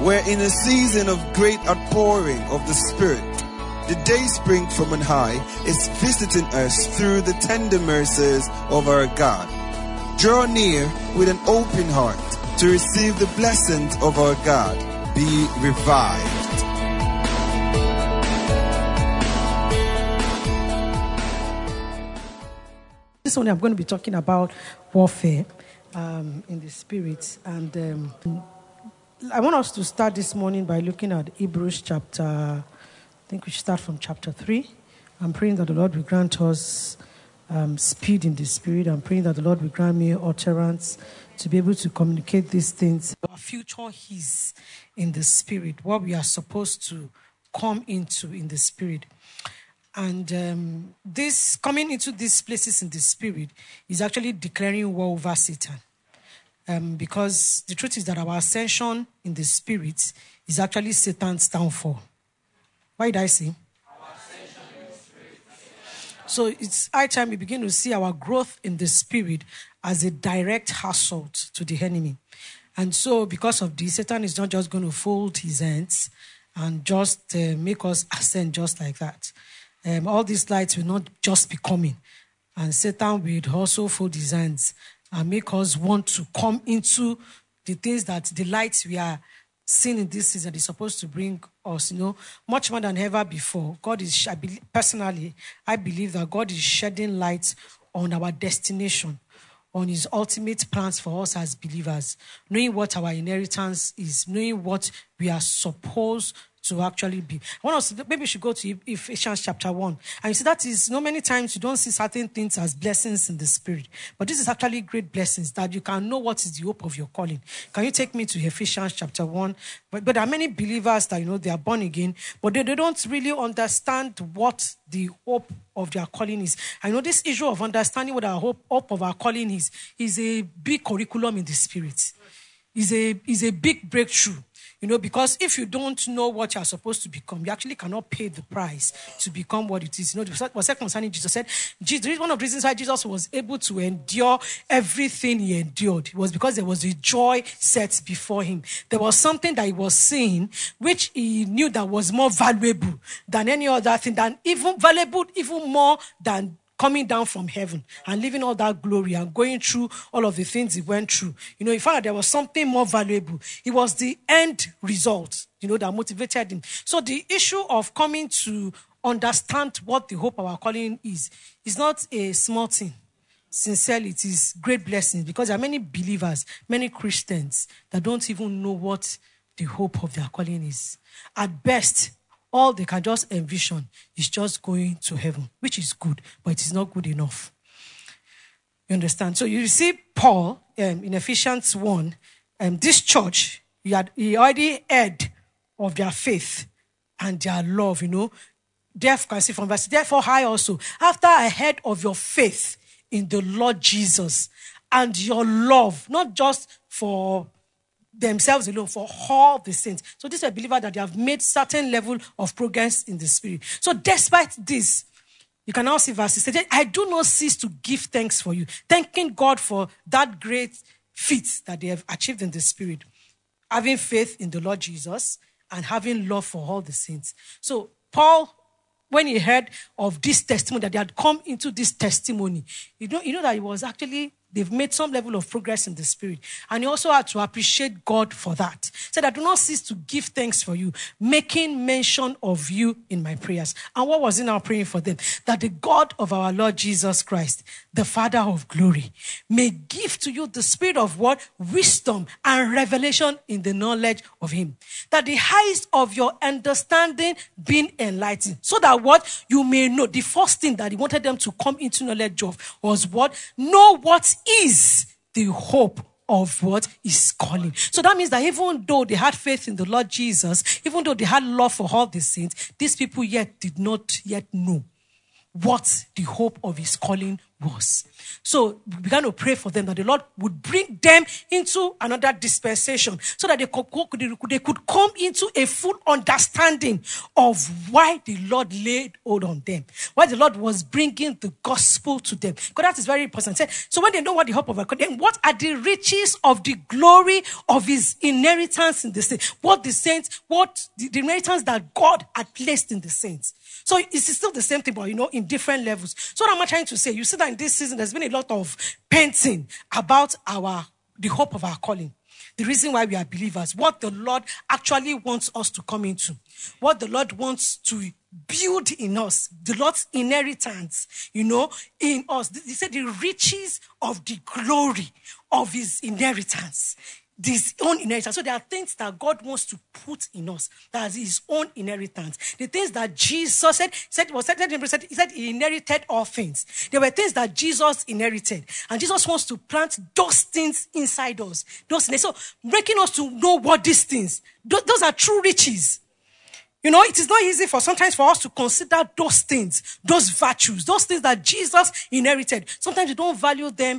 We're in a season of great outpouring of the Spirit. The day spring from on high is visiting us through the tender mercies of our God. Draw near with an open heart to receive the blessings of our God. Be revived. This morning I'm going to be talking about warfare in the Spirit. And I want us to start this morning by looking at Hebrews chapter, I think we should start from chapter 3. I'm praying that the Lord will grant us speed in the Spirit. I'm praying that the Lord will grant me utterance to be able to communicate these things. Our future is in the Spirit, what we are supposed to come into in the Spirit. And this coming into these places in the Spirit is actually declaring war over Satan. Because the truth is that our ascension in the Spirit is actually Satan's downfall. Why did I say? So it's high time we begin to see our growth in the Spirit as a direct assault to the enemy. And so because of this, Satan is not just going to fold his hands and just make us ascend just like that. All these lights will not just be coming. And Satan will also fold his hands and make us want to come into the things that the lights we are seeing in this season is supposed to bring us, much more than ever before. I believe that God is shedding light on our destination, on his ultimate plans for us as believers, knowing what our inheritance is, knowing what we are supposed to actually be. I want us to, maybe we should go to Ephesians chapter 1. And you see that is, many times you don't see certain things as blessings in the Spirit. But this is actually great blessings that you can know what is the hope of your calling. Can you take me to Ephesians chapter 1? But there are many believers that, they are born again, but they don't really understand what the hope of their calling is. I know this issue of understanding what our hope of our calling is a big curriculum in the Spirit. Is a big breakthrough. Because if you don't know what you're supposed to become, you actually cannot pay the price to become what it is. What said concerning Jesus said, one of the reasons why Jesus was able to endure everything he endured was because there was a joy set before him. There was something that he was seeing, which he knew that was more valuable than any other thing, than even valuable, even more than coming down from heaven and living all that glory and going through all of the things he went through. He found that there was something more valuable. It was the end result, that motivated him. So the issue of coming to understand what the hope of our calling is not a small thing. Sincerely, it is great blessings because there are many believers, many Christians that don't even know what the hope of their calling is. At best, all they can just envision is just going to heaven, which is good, but it is not good enough. You understand? So you see Paul in Ephesians 1, this church, he already heard of their faith and their love, Therefore, can see from verse, therefore I also, after I heard of your faith in the Lord Jesus and your love, not just for themselves alone, for all the saints. So this is a believer that they have made certain level of progress in the Spirit. So despite this, you can now see verse 6. I do not cease to give thanks for you, thanking God for that great feat that they have achieved in the Spirit, having faith in the Lord Jesus and having love for all the saints. So Paul, when he heard of this testimony, that they had come into this testimony, you know that it was actually, they've made some level of progress in the Spirit. And he also had to appreciate God for that. Said, I do not cease to give thanks for you, making mention of you in my prayers. And what was he now praying for them? That the God of our Lord Jesus Christ, the Father of glory, may give to you the spirit of what? Wisdom and revelation in the knowledge of him. That the eyes of your understanding being enlightened. So that what? You may know. The first thing that he wanted them to come into knowledge of was what? Know what is the hope of what is calling. So that means that even though they had faith in the Lord Jesus, even though they had love for all the saints, these people yet did not yet know what the hope of his calling was. So we began to pray for them that the Lord would bring them into another dispensation so that they could come into a full understanding of why the Lord laid hold on them, why the Lord was bringing the gospel to them. Because that is very important. So when they know what the hope of our calling, what are the riches of the glory of his inheritance in the saints? What the saints, what the inheritance that God had placed in the saints. So it's still the same thing, but in different levels. So what am I trying to say? You see that in this season, there's been a lot of painting about the hope of our calling. The reason why we are believers, what the Lord actually wants us to come into, what the Lord wants to build in us, the Lord's inheritance, in us. He said the riches of the glory of his inheritance. This own inheritance. So there are things that God wants to put in us. That is his own inheritance. The things that Jesus said he inherited all things. There were things that Jesus inherited. And Jesus wants to plant those things inside us. Those things. So making us to know what these things, those are true riches. It is not easy sometimes for us to consider those things, those virtues, those things that Jesus inherited. Sometimes we don't value them.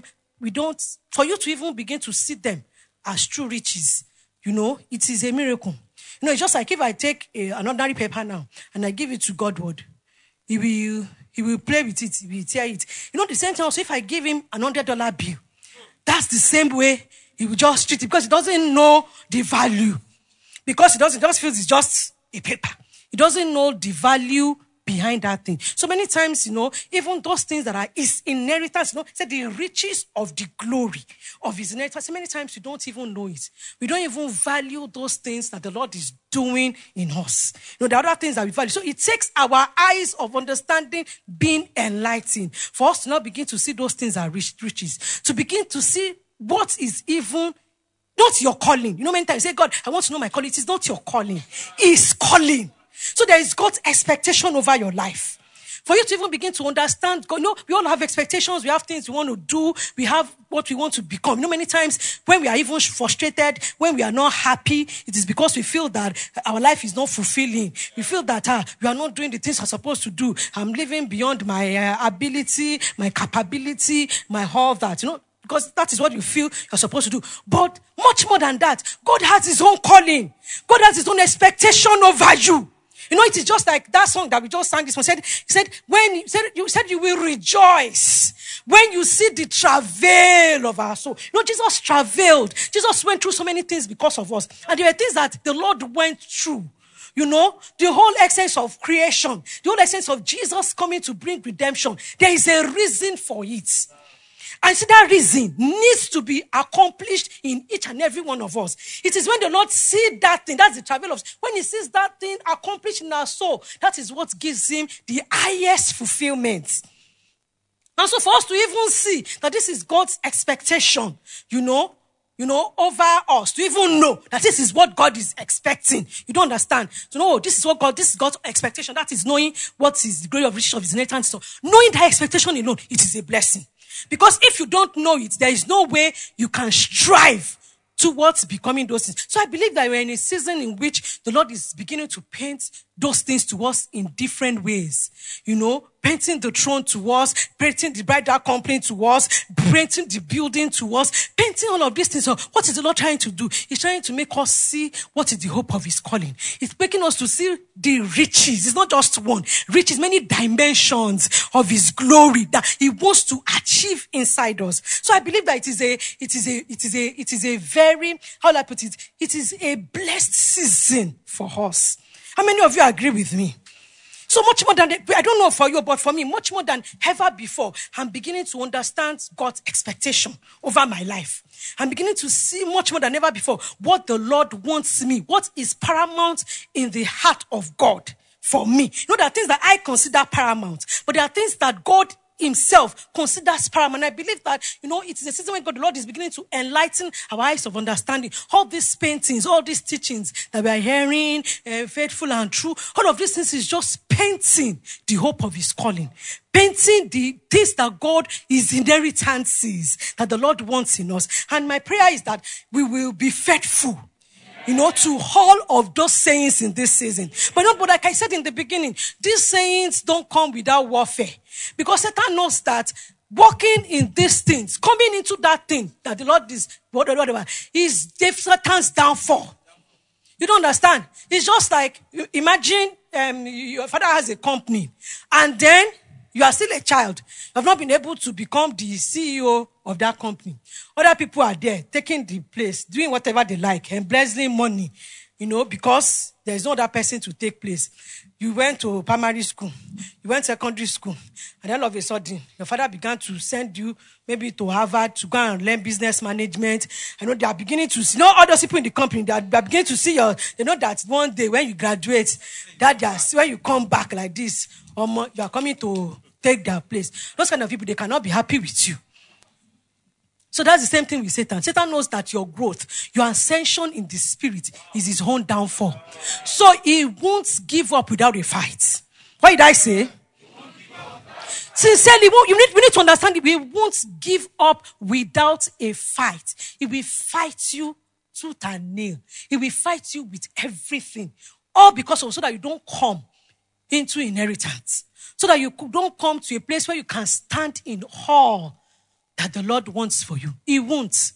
For you to even begin to see them as true riches, it is a miracle. It's just like if I take an ordinary paper now and I give it to Godward, he will play with it, he will tear it. The same thing also, if I give him an $100 bill, that's the same way he will just treat it because he doesn't know the value. Because he just feels it's just a paper. He doesn't know the value behind that thing. So many times, even those things that are his inheritance, said the riches of the glory of his inheritance. So many times we don't even know it. We don't even value those things that the Lord is doing in us. The other things that we value. So it takes our eyes of understanding being enlightened for us to not begin to see those things as riches. To begin to see what is even not your calling. Many times you say, God, I want to know my calling. It is not your calling. It's calling. So there is God's expectation over your life. For you to even begin to understand, God, we all have expectations. We have things we want to do. We have what we want to become. Many times when we are even frustrated, when we are not happy, it is because we feel that our life is not fulfilling. We feel that we are not doing the things we're supposed to do. I'm living beyond my ability, my capability, my all that, because that is what you feel you're supposed to do. But much more than that, God has his own calling. God has his own expectation over you. It is just like that song that we just sang this one. He said, you will rejoice when you see the travail of our soul. Jesus travailed. Jesus went through so many things because of us. And there were things that the Lord went through. The whole essence of creation, the whole essence of Jesus coming to bring redemption. There is a reason for it. And see, that reason needs to be accomplished in each and every one of us. It is when the Lord sees that thing, that's the travel of, when he sees that thing accomplished in our soul, that is what gives him the highest fulfillment. And so for us to even see that this is God's expectation, over us, to even know that this is what God is expecting. You don't understand. To know this is God's expectation. That is knowing what is the glory of riches of his inheritance. So knowing that expectation alone, it is a blessing. Because if you don't know it, there is no way you can strive towards becoming those things. So I believe that we're in a season in which the Lord is beginning to paint those things to us in different ways. Painting the throne to us, painting the bridal company to us, painting the building to us, painting all of these things. So what is the Lord trying to do? He's trying to make us see what is the hope of his calling. He's making us to see the riches. It's not just one. Riches, many dimensions of his glory that he wants to achieve inside us. So I believe that it is a very, how will I put it? It is a blessed season for us. How many of you agree with me? So much more than, I don't know for you, but for me, much more than ever before, I'm beginning to understand God's expectation over my life. I'm beginning to see much more than ever before what the Lord wants me, what is paramount in the heart of God for me. There are things that I consider paramount, but there are things that God himself considers paramount. I believe that, it is a season when God, the Lord, is beginning to enlighten our eyes of understanding. All these paintings, all these teachings that we are hearing, faithful and true, all of these things is just painting the hope of his calling. Painting the things that God, his inheritances, that the Lord wants in us. And my prayer is that we will be faithful To all of those sayings in this season. But like I said in the beginning, these sayings don't come without warfare. Because Satan knows that walking in these things, coming into that thing that the Lord is, whatever, is Satan's downfall. You don't understand? It's just like, imagine your father has a company and then you are still a child. You have not been able to become the CEO of that company. Other people are there taking the place, doing whatever they like, embezzling money, because there is no other person to take place. You went to primary school, you went secondary school, and all of a sudden, your father began to send you maybe to Harvard to go and learn business management. They are beginning to see, all those people in the company, they are beginning to see that one day when you graduate, when you come back like this, you are coming to take their place. Those kind of people, they cannot be happy with you. So that's the same thing with Satan. Satan knows that your growth, your ascension in the spirit is his own downfall. So he won't give up without a fight. What did I say? Sincerely, we need to understand that he won't give up without a fight. He will fight you tooth and nail. He will fight you with everything. All because of so that you don't come into inheritance. So that you don't come to a place where you can stand in awe that the Lord wants for you. He won't. So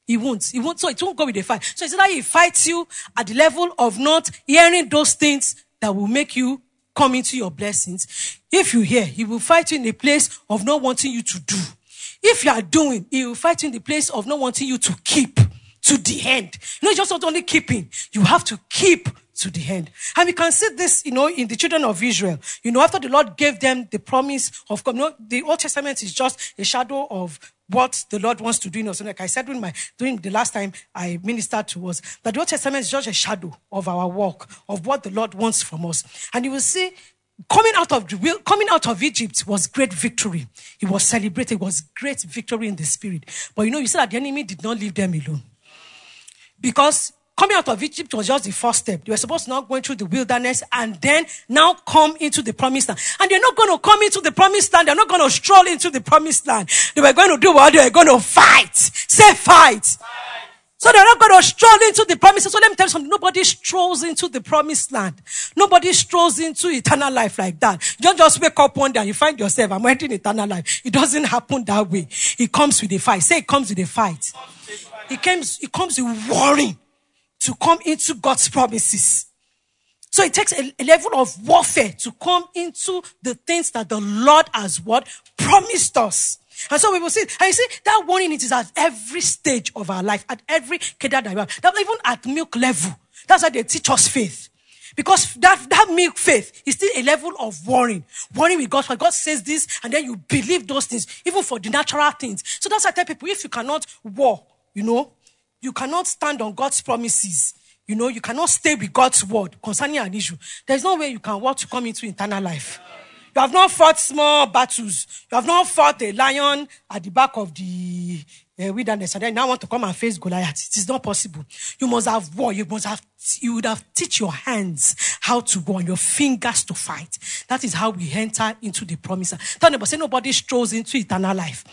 it won't go with a fight. So it's either he fights you at the level of not hearing those things that will make you come into your blessings. If you hear, he will fight you in the place of not wanting you to do. If you are doing, he will fight you in the place of not wanting you to keep to the end. It's just not only keeping. You have to keep to the end. And we can see this, in the children of Israel. After the Lord gave them the promise of God. The Old Testament is just a shadow of what the Lord wants to do in us. Like I said during the last time I ministered to us, that the Old Testament is just a shadow of our walk, of what the Lord wants from us. And you will see, coming out of Egypt was great victory. It was celebrated. It was great victory in the spirit. But you see that the enemy did not leave them alone. Because coming out of Egypt was just the first step. They were supposed to now go through the wilderness and then now come into the promised land. And they're not going to come into the promised land. They're not going to stroll into the promised land. They were going to do what? They were going to fight. Say fight. So they're not going to stroll into the promised land. So let me tell you something. Nobody strolls into the promised land. Nobody strolls into eternal life like that. You don't just wake up one day and you find yourself, I'm entering eternal life. It doesn't happen that way. It comes with a fight. Say it comes with a fight. It comes with warring to come into God's promises. So it takes a level of warfare to come into the things that the Lord has promised us. And so we will see, and you see, that warning, it is at every stage of our life, at every kedar that we have, that even at milk level. That's why they teach us faith. Because that milk faith is still a level of warring. Warring with God. For God says this, and then you believe those things, even for the natural things. So that's why I tell people, if you cannot war, you cannot stand on God's promises. You cannot stay with God's word concerning an issue. There's no way you can war to come into eternal life. You have not fought small battles. You have not fought a lion at the back of the wilderness, and then now want to come and face Goliath. It is not possible. You must have war. You would have teach your hands how to war and your fingers to fight. That is how we enter into the promise. Tell neighbor, say nobody strolls into eternal life.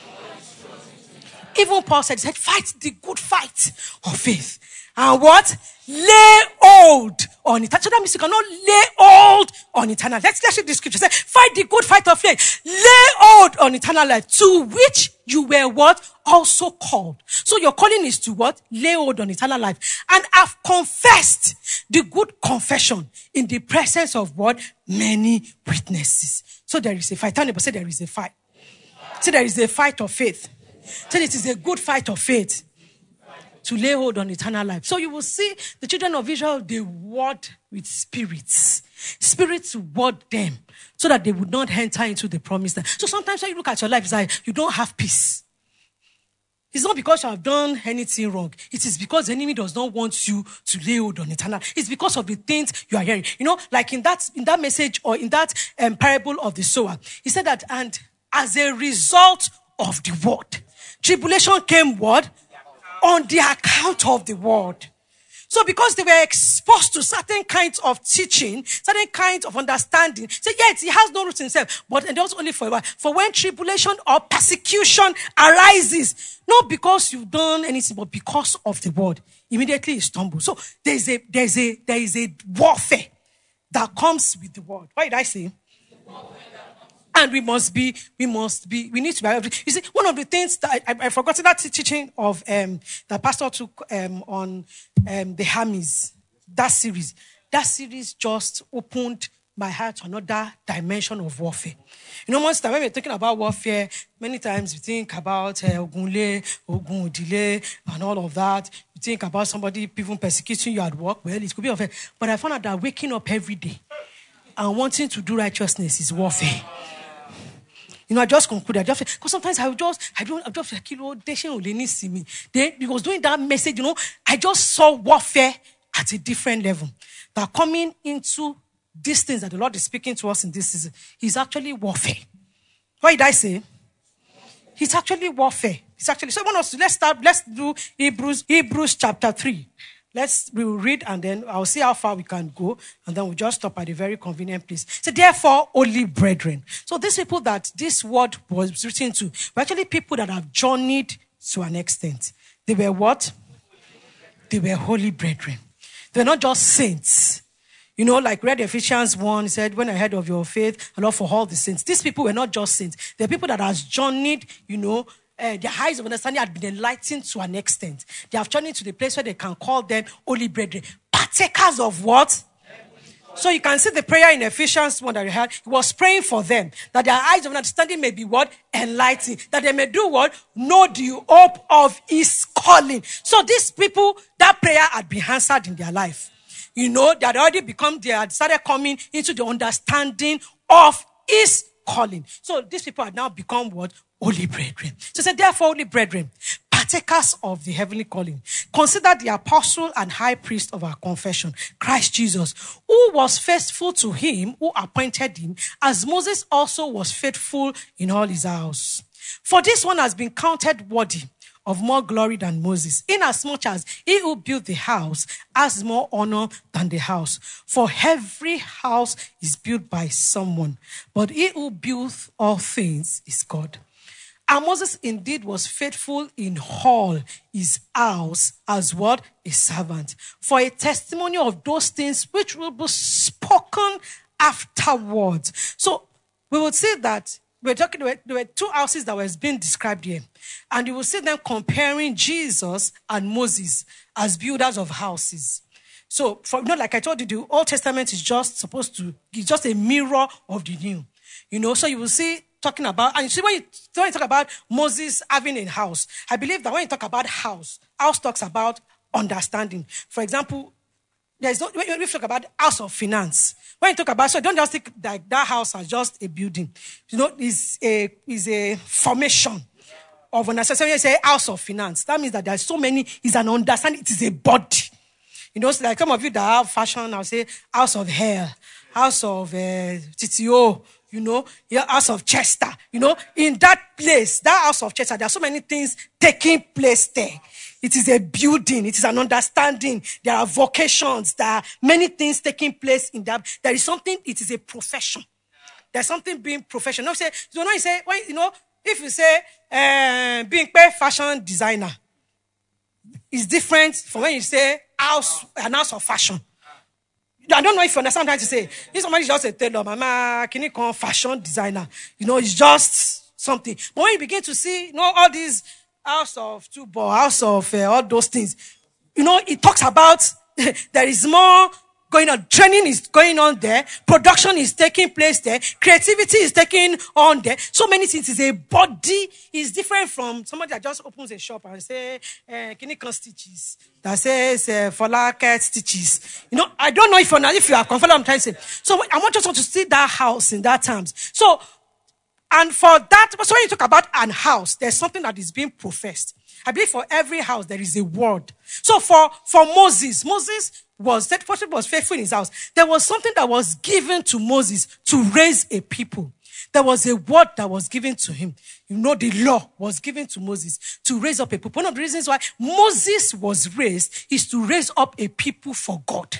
Even Paul said, fight the good fight of faith. And what? Lay hold on it. So that means you cannot lay hold on eternal life. Let's read the scripture. Say, fight the good fight of faith. Lay hold on eternal life, to which you were what? Also called. So your calling is to what? Lay hold on eternal life. And have confessed the good confession in the presence of what? Many witnesses. So there is a fight. Tell neighbor, say there is a fight. Say there is a fight of faith. Say it is a good fight of faith to lay hold on eternal life. So you will see the children of Israel, they warred with spirits. Spirits warred them so that they would not enter into the promised land. So sometimes when you look at your life, it's like you don't have peace. It's not because you have done anything wrong. It is because the enemy does not want you to lay hold on eternal. It's because of the things you are hearing. Like in that message or in that parable of the sower, he said that, and as a result of the word, tribulation came what? On the account of the word. So because they were exposed to certain kinds of teaching, certain kinds of understanding, so yes, he has no root in himself, but and also only for a while. For when tribulation or persecution arises, not because you've done anything, but because of the word, immediately you stumble. So there is a warfare that comes with the word. What did I say? And we need to be, you see, one of the things that I forgot that teaching of, that pastor took, on, the Hermes, that series just opened my heart to another dimension of warfare. You know, most time when we're talking about warfare, many times we think about, Ogunle, Ogundile, and all of that. You think about somebody even persecuting you at work. Well, it could be warfare. But I found out that waking up every day and wanting to do righteousness is warfare. You know, I just concluded. Because sometimes I just like, you know, then because doing that message, you know, I just saw warfare at a different level. That coming into these things that the Lord is speaking to us in this season, is actually warfare. What did I say? It's actually warfare. It's actually, so I want us to, let's do Hebrews chapter 3. We'll read and then I'll see how far we can go and then we'll just stop at a very convenient place. So therefore, holy brethren. So these people that this word was written to were actually people that have journeyed to an extent. They were what? They were holy brethren. They were not just saints. You know, like read Ephesians 1 said, when I heard of your faith, and Lord for all the saints. These people were not just saints. They're people that has journeyed, you know, their eyes of understanding had been enlightened to an extent. They have journeyed to the place where they can call them holy brethren. Partakers of what? So you can see the prayer in Ephesians 1 that you had. He was praying for them, that their eyes of understanding may be what? Enlightened. That they may do what? Know the hope of his calling. So these people, that prayer had been answered in their life. You know, they had started coming into the understanding of his calling. So these people have now become what? Holy brethren. So say, therefore, holy brethren, partakers of the heavenly calling, consider the apostle and high priest of our confession, Christ Jesus, who was faithful to him who appointed him, as Moses also was faithful in all his house. For this one has been counted worthy of more glory than Moses, inasmuch as he who built the house has more honor than the house. For every house is built by someone, but he who built all things is God. And Moses indeed was faithful in all his house as what? A servant. For a testimony of those things which will be spoken afterwards. So we would say that there were two houses that were being described here. And you will see them comparing Jesus and Moses as builders of houses. So, like I told you, the Old Testament is just a mirror of the New. You know, so you will see talking about, and you see when you talk about Moses having a house, I believe that when you talk about house talks about understanding. For example, when we talk about house of finance, when you talk about, so don't just think that house as just a building. You know, is a formation of understanding. So when you say house of finance, that means that there's so many, is an understanding, it is a body. You know, so like some of you that have fashion, I'll say house of hair, house of TTO, you know, house of Chester. You know, in that place, that house of Chester, there are so many things taking place there. It is a building. It is an understanding. There are vocations. There are many things taking place in that. There is something, it is a profession. There's something being professional. If you say, being a fashion designer is different from when you say an house of fashion. I don't know if you understand what I'm trying to say. If somebody just a tailor, mama, can you call fashion designer? You know, it's just something. But when you begin to see, you know, all these house of two-ball, house of all those things, you know, it talks about there is more going on. Training is going on there. Production is taking place there. Creativity is taking on there. So many things. Is a body is different from somebody that just opens a shop and say, can you come stitches? That says, Folaket stitches. You know, I don't know if you are confident I'm trying to say. So I want you to see that house in that terms. So, and for that, so when you talk about an house, there's something that is being professed. I believe for every house, there is a word. So for Moses was faithful in his house. There was something that was given to Moses to raise a people. There was a word that was given to him. The law was given to Moses to raise up a people. One of the reasons why Moses was raised is to raise up a people for God.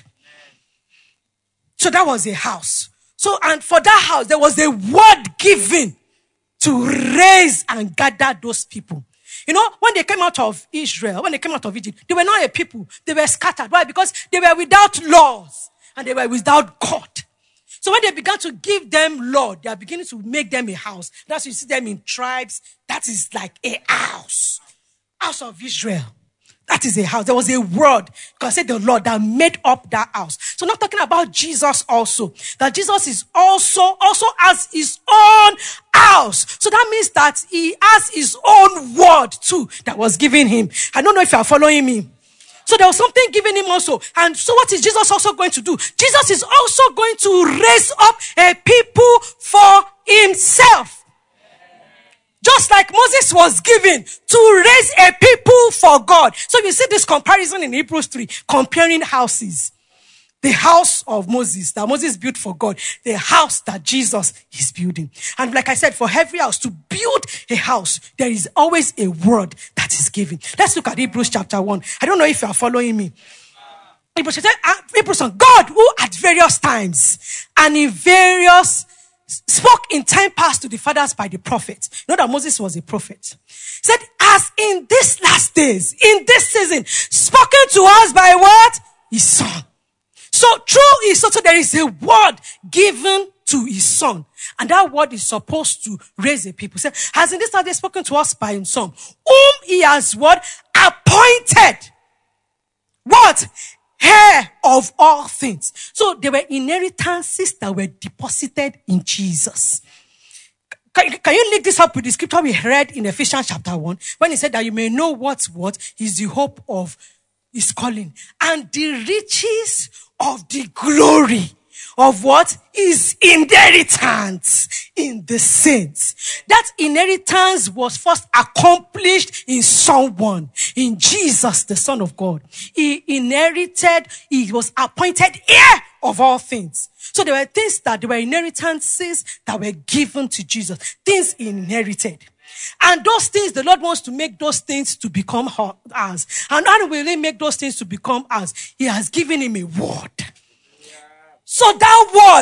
So that was a house. So, and for that house, there was a word given to raise and gather those people. When they came out of Israel, when they came out of Egypt, they were not a people. They were scattered. Why? Because they were without laws and they were without God. So when they began to give them law, they are beginning to make them a house. That's why you see them in tribes. That is like a house. House of Israel. That is a house. There was a word, God said the Lord, that made up that house. So not talking about Jesus also. That Jesus is also has his own house. So that means that he has his own word too that was given him. I don't know if you are following me. So there was something given him also. And so what is Jesus also going to do? Jesus is also going to raise up a people for himself. Just like Moses was given to raise a people for God. So you see this comparison in Hebrews 3, comparing houses. The house of Moses, that Moses built for God. The house that Jesus is building. And like I said, for every house, to build a house, there is always a word that is given. Let's look at Hebrews chapter 1. I don't know if you are following me. Hebrews 1, God who at various times and in various spoke in time past to the fathers by the prophets. You know that Moses was a prophet. He said, as in these last days, in this season, spoken to us by what? His son. So through his son, so there is a word given to his son. And that word is supposed to raise a people. He said, as in this last day spoken to us by his son, whom he has what? Appointed. What? Heir of all things. So there were inheritances that were deposited in Jesus. Can you link this up with the scripture we read in Ephesians chapter 1 when he said that you may know what is the hope of his calling and the riches of the glory of what is inheritance in the saints. That inheritance was first accomplished in someone, in Jesus, the Son of God. He was appointed heir of all things. So there were inheritances that were given to Jesus, things he inherited. And those things, the Lord wants to make those things to become ours. And how will he make those things to become ours? He has given him a word. So that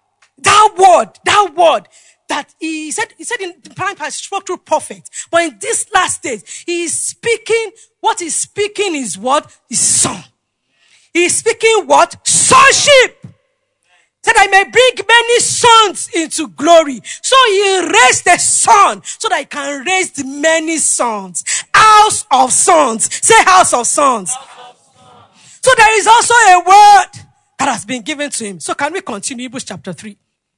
word that he said in the prime past, spoke through prophets. But in these last days, he is speaking, what he's speaking is what? His son. He is speaking what? Sonship. Said I may bring many sons into glory. So he raised the son so that he can raise the many sons. House of sons. Say house of sons. So there is also a word that has been given to him. So can we continue Hebrews chapter 3?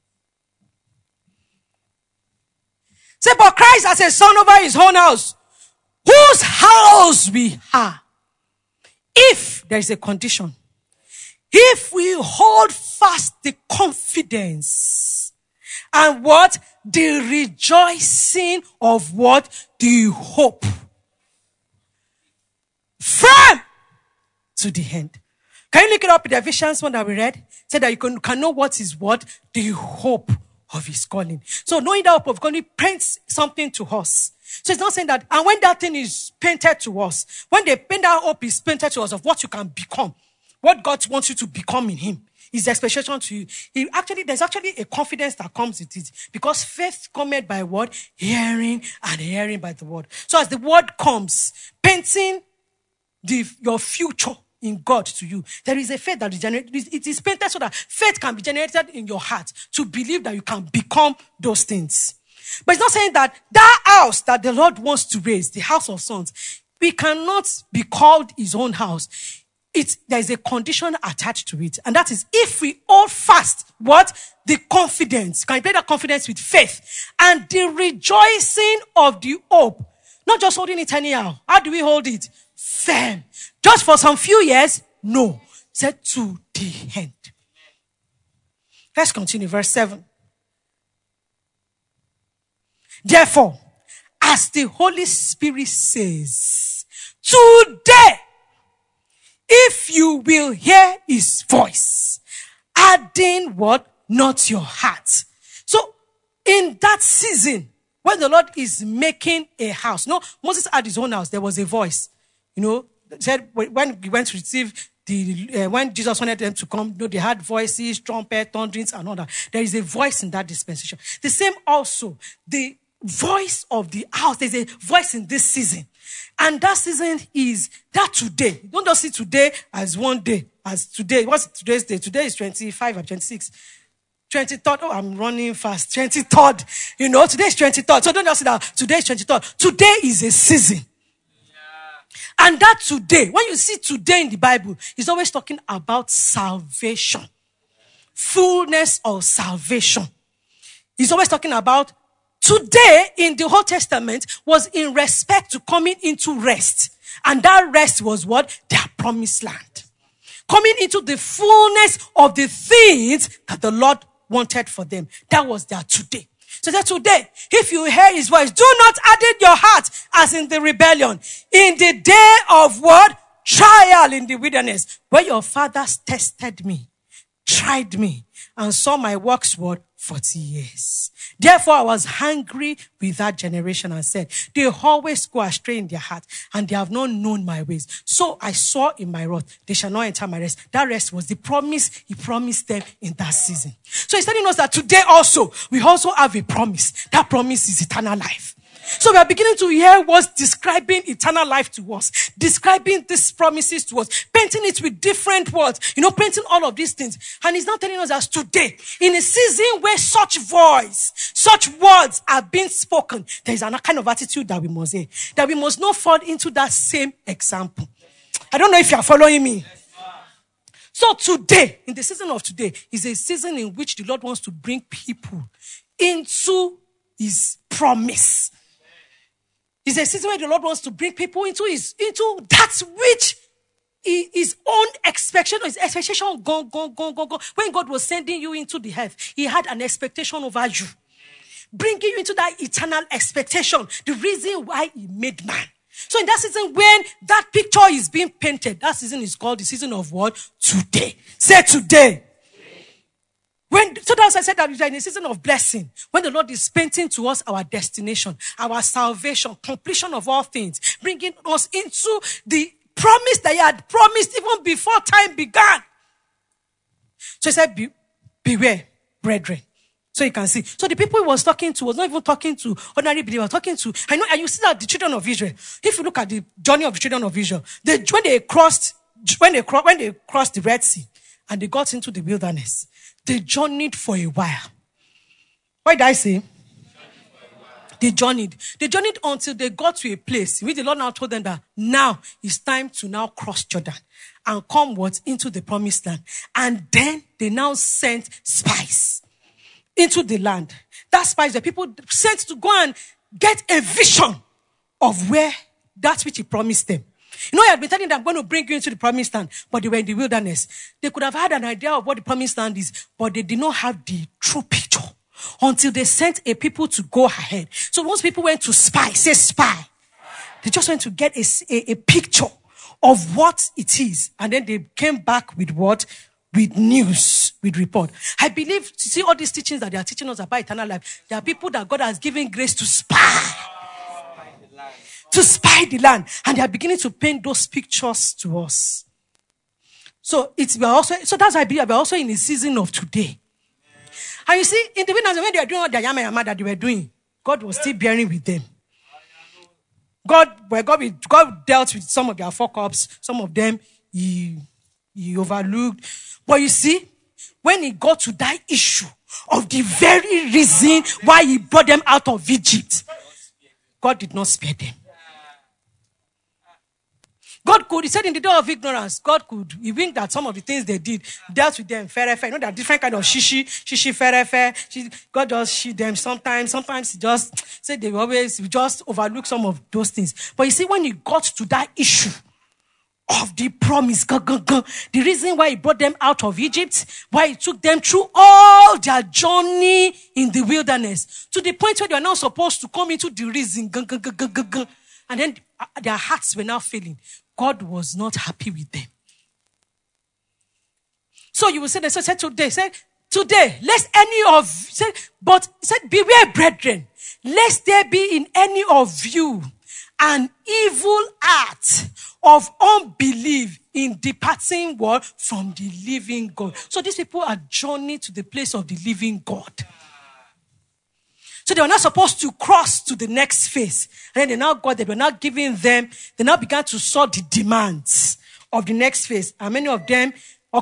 Say, but Christ as a son over his own house, whose house we are. If there is a condition, if we hold fast the confidence and what? The rejoicing of what? The hope. Firm to the end. Can you look it up in the Ephesians one that we read? Say that you can know what is what? The hope of his calling. So knowing that hope of calling paints something to us. So it's not saying that, and when that thing is painted to us, when the paint that hope is painted to us of what you can become, what God wants you to become in him, is the expectation to you. There's actually a confidence that comes with it. Because faith cometh by what? Hearing, and hearing by the word. So as the word comes, painting your future in God to you, there is a faith that is generated. It is painted so that faith can be generated in your heart to believe that you can become those things. But it's not saying that house that the Lord wants to raise, the house of sons, we cannot be called his own house. There is a condition attached to it. And that is if we hold fast, what? The confidence. Can you play that confidence with faith? And the rejoicing of the hope. Not just holding it anyhow. How do we hold it? Firm. Just for some few years? No. Said to the end. Let's continue. Verse 7. Therefore, as the Holy Spirit says, today, if you will hear his voice, adding what? Not your heart. So, in that season, when the Lord is making a house, Moses had his own house. There was a voice, said when he went to receive when Jesus wanted them to come, they had voices, trumpet, thunderings, and all that. There is a voice in that dispensation. The same also, the voice of the house. There's a voice in this season. And that season is that today. Don't just see today as one day, as today. What's today's day? Today is 25 or 26. 23rd. Oh, I'm running fast. 23rd. Today is 23rd. So don't just say that today is 23rd. Today is a season. And that today, when you see today in the Bible, it's always talking about salvation. Fullness of salvation. It's always talking about today in the Old Testament was in respect to coming into rest. And that rest was what? Their promised land. Coming into the fullness of the things that the Lord wanted for them. That was their today. So that today, if you hear his voice, do not harden your heart as in the rebellion. In the day of what? Trial in the wilderness. Where your fathers tested me, tried me, and saw my works, what? 40 years. Therefore, I was angry with that generation and said, they always go astray in their heart, and they have not known my ways. So I saw in my wrath, they shall not enter my rest. That rest was the promise he promised them in that season. So he's telling us that today also, we also have a promise. That promise is eternal life. So we are beginning to hear words describing eternal life to us, describing these promises to us, painting it with different words, painting all of these things. And he's now telling us that today, in a season where such voice, such words are being spoken, there is another kind of attitude that we must have, that we must not fall into that same example. I don't know if you are following me. So today, in the season of today, is a season in which the Lord wants to bring people into his promise. It's a season where the Lord wants to bring people into that which his own expectation, his expectation gone. When God was sending you into the earth, he had an expectation over you. Bringing you into that eternal expectation. The reason why he made man. So in that season, when that picture is being painted, that season is called the season of what? Today. Say today. So that's why I said that we are in a season of blessing. When the Lord is painting to us our destination, our salvation, completion of all things, bringing us into the promise that he had promised even before time began. So he said, beware, brethren. So you can see. So the people he was talking to was not even talking to ordinary believers, talking to, and you see that the children of Israel, if you look at the journey of the children of Israel, when they crossed the Red Sea and they got into the wilderness, they journeyed for a while. What did I say? They journeyed. They journeyed until they got to a place where the Lord now told them that now it's time to now cross Jordan and come into the promised land. And then they now sent spies into the land. That spies, the people sent to go and get a vision of where that which he promised them. He had been telling them, I'm going to bring you into the promised land, but they were in the wilderness. They could have had an idea of what the promised land is, but they did not have the true picture until they sent a people to go ahead. So once people went to spy, they just went to get a picture of what it is. And then they came back with what? With news, with report. I believe to see all these teachings that they are teaching us about eternal life, there are people that God has given grace to spy. To spy the land. And they are beginning to paint those pictures to us. So that's why I believe we're also in the season of today. And you see, in the wilderness, when they were doing what the yama that they were doing, God was still bearing with them. God dealt with some of their fuck-ups. Some of them, he overlooked. But you see, when he got to that issue of the very reason why he brought them out of Egypt, God did not spare them. God could, he said in the day of ignorance, he winked at some of the things they did, dealt with them, fair. There are different kind of shishi, fair. God just shield them sometimes he just said we just overlook some of those things. But you see, when he got to that issue of the promise, the reason why he brought them out of Egypt, why he took them through all their journey in the wilderness, to the point where they are now supposed to come into the reason, and then their hearts were now failing. God was not happy with them. So you will say, today, lest any of said, beware, brethren, lest there be in any of you an evil heart of unbelief in departing what? From the living God. So these people are journeying to the place of the living God. So they were not supposed to cross to the next phase. And then they now got, they were not giving them, they now began to sort the demands of the next phase. And many of them,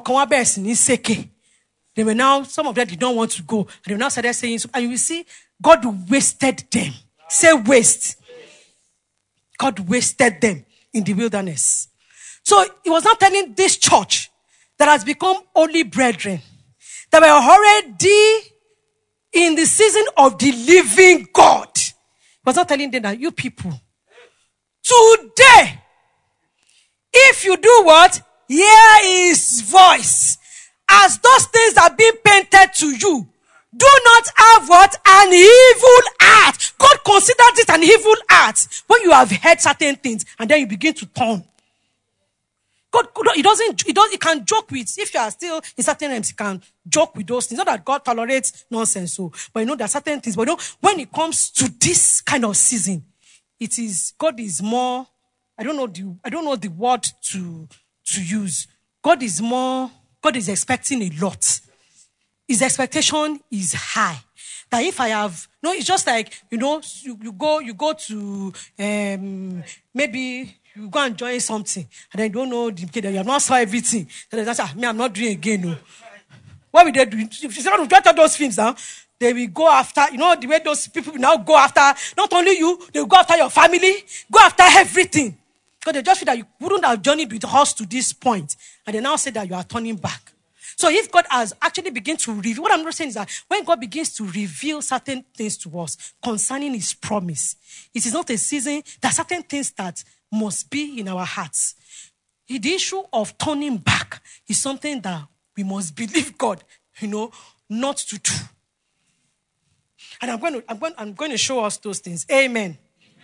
they were now, some of them did not want to go. And they now started saying, and you will see, God wasted them. Say waste. God wasted them in the wilderness. So he was not telling this church that has become holy brethren, that were already in the season of the living God. He was not telling them that you people, today, if you do what? Hear his voice. As those things are being painted to you, do not have what? An evil heart. God considers it an evil heart when you have heard certain things and then you begin to turn. God, he can joke with, if you are still in certain times, he can joke with those things. Not that God tolerates nonsense, but there are certain things. But when it comes to this kind of season, God is more, I don't know the word to use. God is expecting a lot. His expectation is high. That if I have, it's just like, you go to, maybe you go and join something, and then you don't know you have not saw everything. Then they say, I'm not doing again, no. What will they do? If you don't get those films now, they will go after, the way those people now go after, not only you, they will go after your family, go after everything. Because they just feel that you wouldn't have journeyed with us to this point. And they now say that you are turning back. So if God has actually begun to reveal, what I'm not saying is that when God begins to reveal certain things to us concerning his promise, it is not a season, there are certain things that must be in our hearts. The issue of turning back is something that we must believe God, not to do. And I'm going to show us those things. Amen.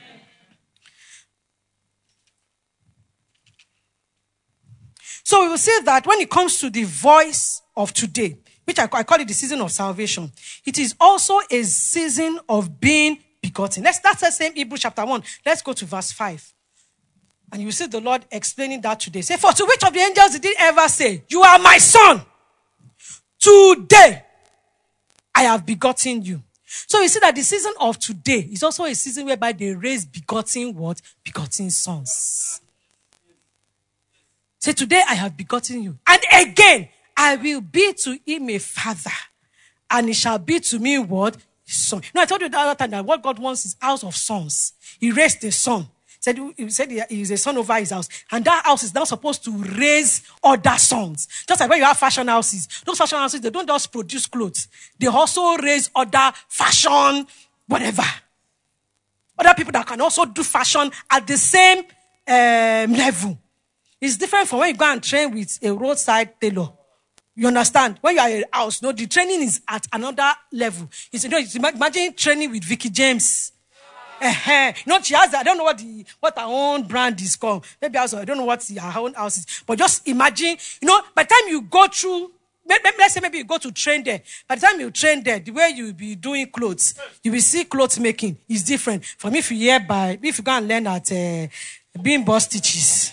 So we will see that when it comes to the voice of today, which I call it the season of salvation, it is also a season of being begotten. That's the same Hebrews chapter 1. Let's go to verse 5. And you will see the Lord explaining that today. Say, for to which of the angels did he ever say, you are my son? Today I have begotten you. So you see that the season of today is also a season whereby they raise begotten what? Begotten sons. Say, today I have begotten you. And again, I will be to him a father. And he shall be to me what? Son. I told you the other time that what God wants is house of sons. He raised a son. He said he is a son over his house. And that house is now supposed to raise other sons. Just like when you have fashion houses. Those fashion houses, they don't just produce clothes. They also raise other fashion, whatever. Other people that can also do fashion at the same level. It's different from when you go and train with a roadside tailor. You understand? When you are in a house, the training is at another level. Imagine training with Vicky James. She has, I don't know what her own brand is called. Maybe also, I don't know what her own house is. But just imagine, by the time you go through, let's say maybe you go to train there. By the time you train there, the way you will be doing clothes, you will see clothes making is different from if you go and learn at Bimbo Stitches.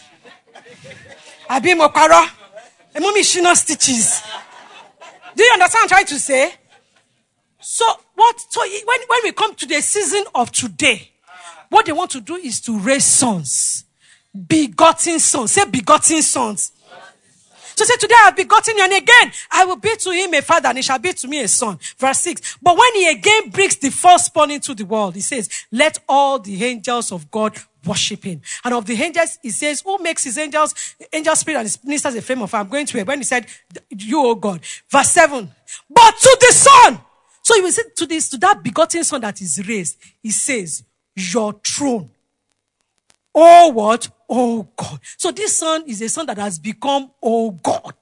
Abi Mokaro. Mommy Shino Stitches. Do you understand what I'm trying to say? So when we come to the season of today, what they want to do is to raise sons. Begotten sons. Say begotten sons. So say, today I have begotten you, and again, I will be to him a father, and he shall be to me a son. Verse 6. But when he again brings the firstborn into the world, he says, let all the angels of God worship him. And of the angels, he says, who makes his angel spirit and his ministers a flame of fire? I'm going to it. When he said, you, O God. Verse 7. But to the son. So you will say to that begotten son that is raised, he says, your throne. Oh what? Oh God. So this son is a son that has become, oh God.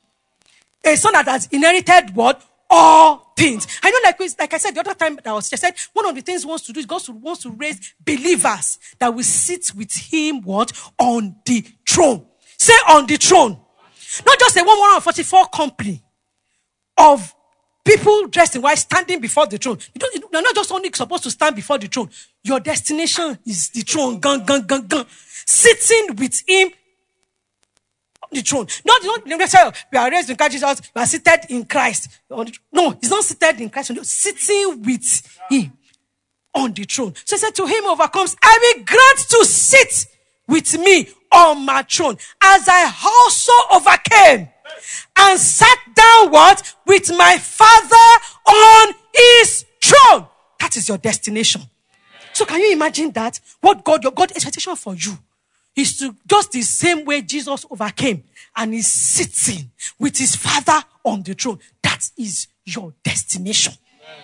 A son that has inherited what? All things. I know, like I said the other time that I said, one of the things he wants to do is God wants to raise believers that will sit with him what? On the throne. Say on the throne. Not just a 144 company of people dressed in white standing before the throne. You're not just only supposed to stand before the throne. Your destination is the throne. Sitting with him on the throne. Not say we are raised in Christ Jesus, we are seated in Christ. No, he's not seated in Christ. Sitting with him on the throne. So he said, to him overcomes, I will grant to sit with me on my throne, as I also overcame and sat down what? With my Father on his throne. That is your destination. So can you imagine that? What your God's expectation for you is to just the same way Jesus overcame and is sitting with his Father on the throne. That is your destination.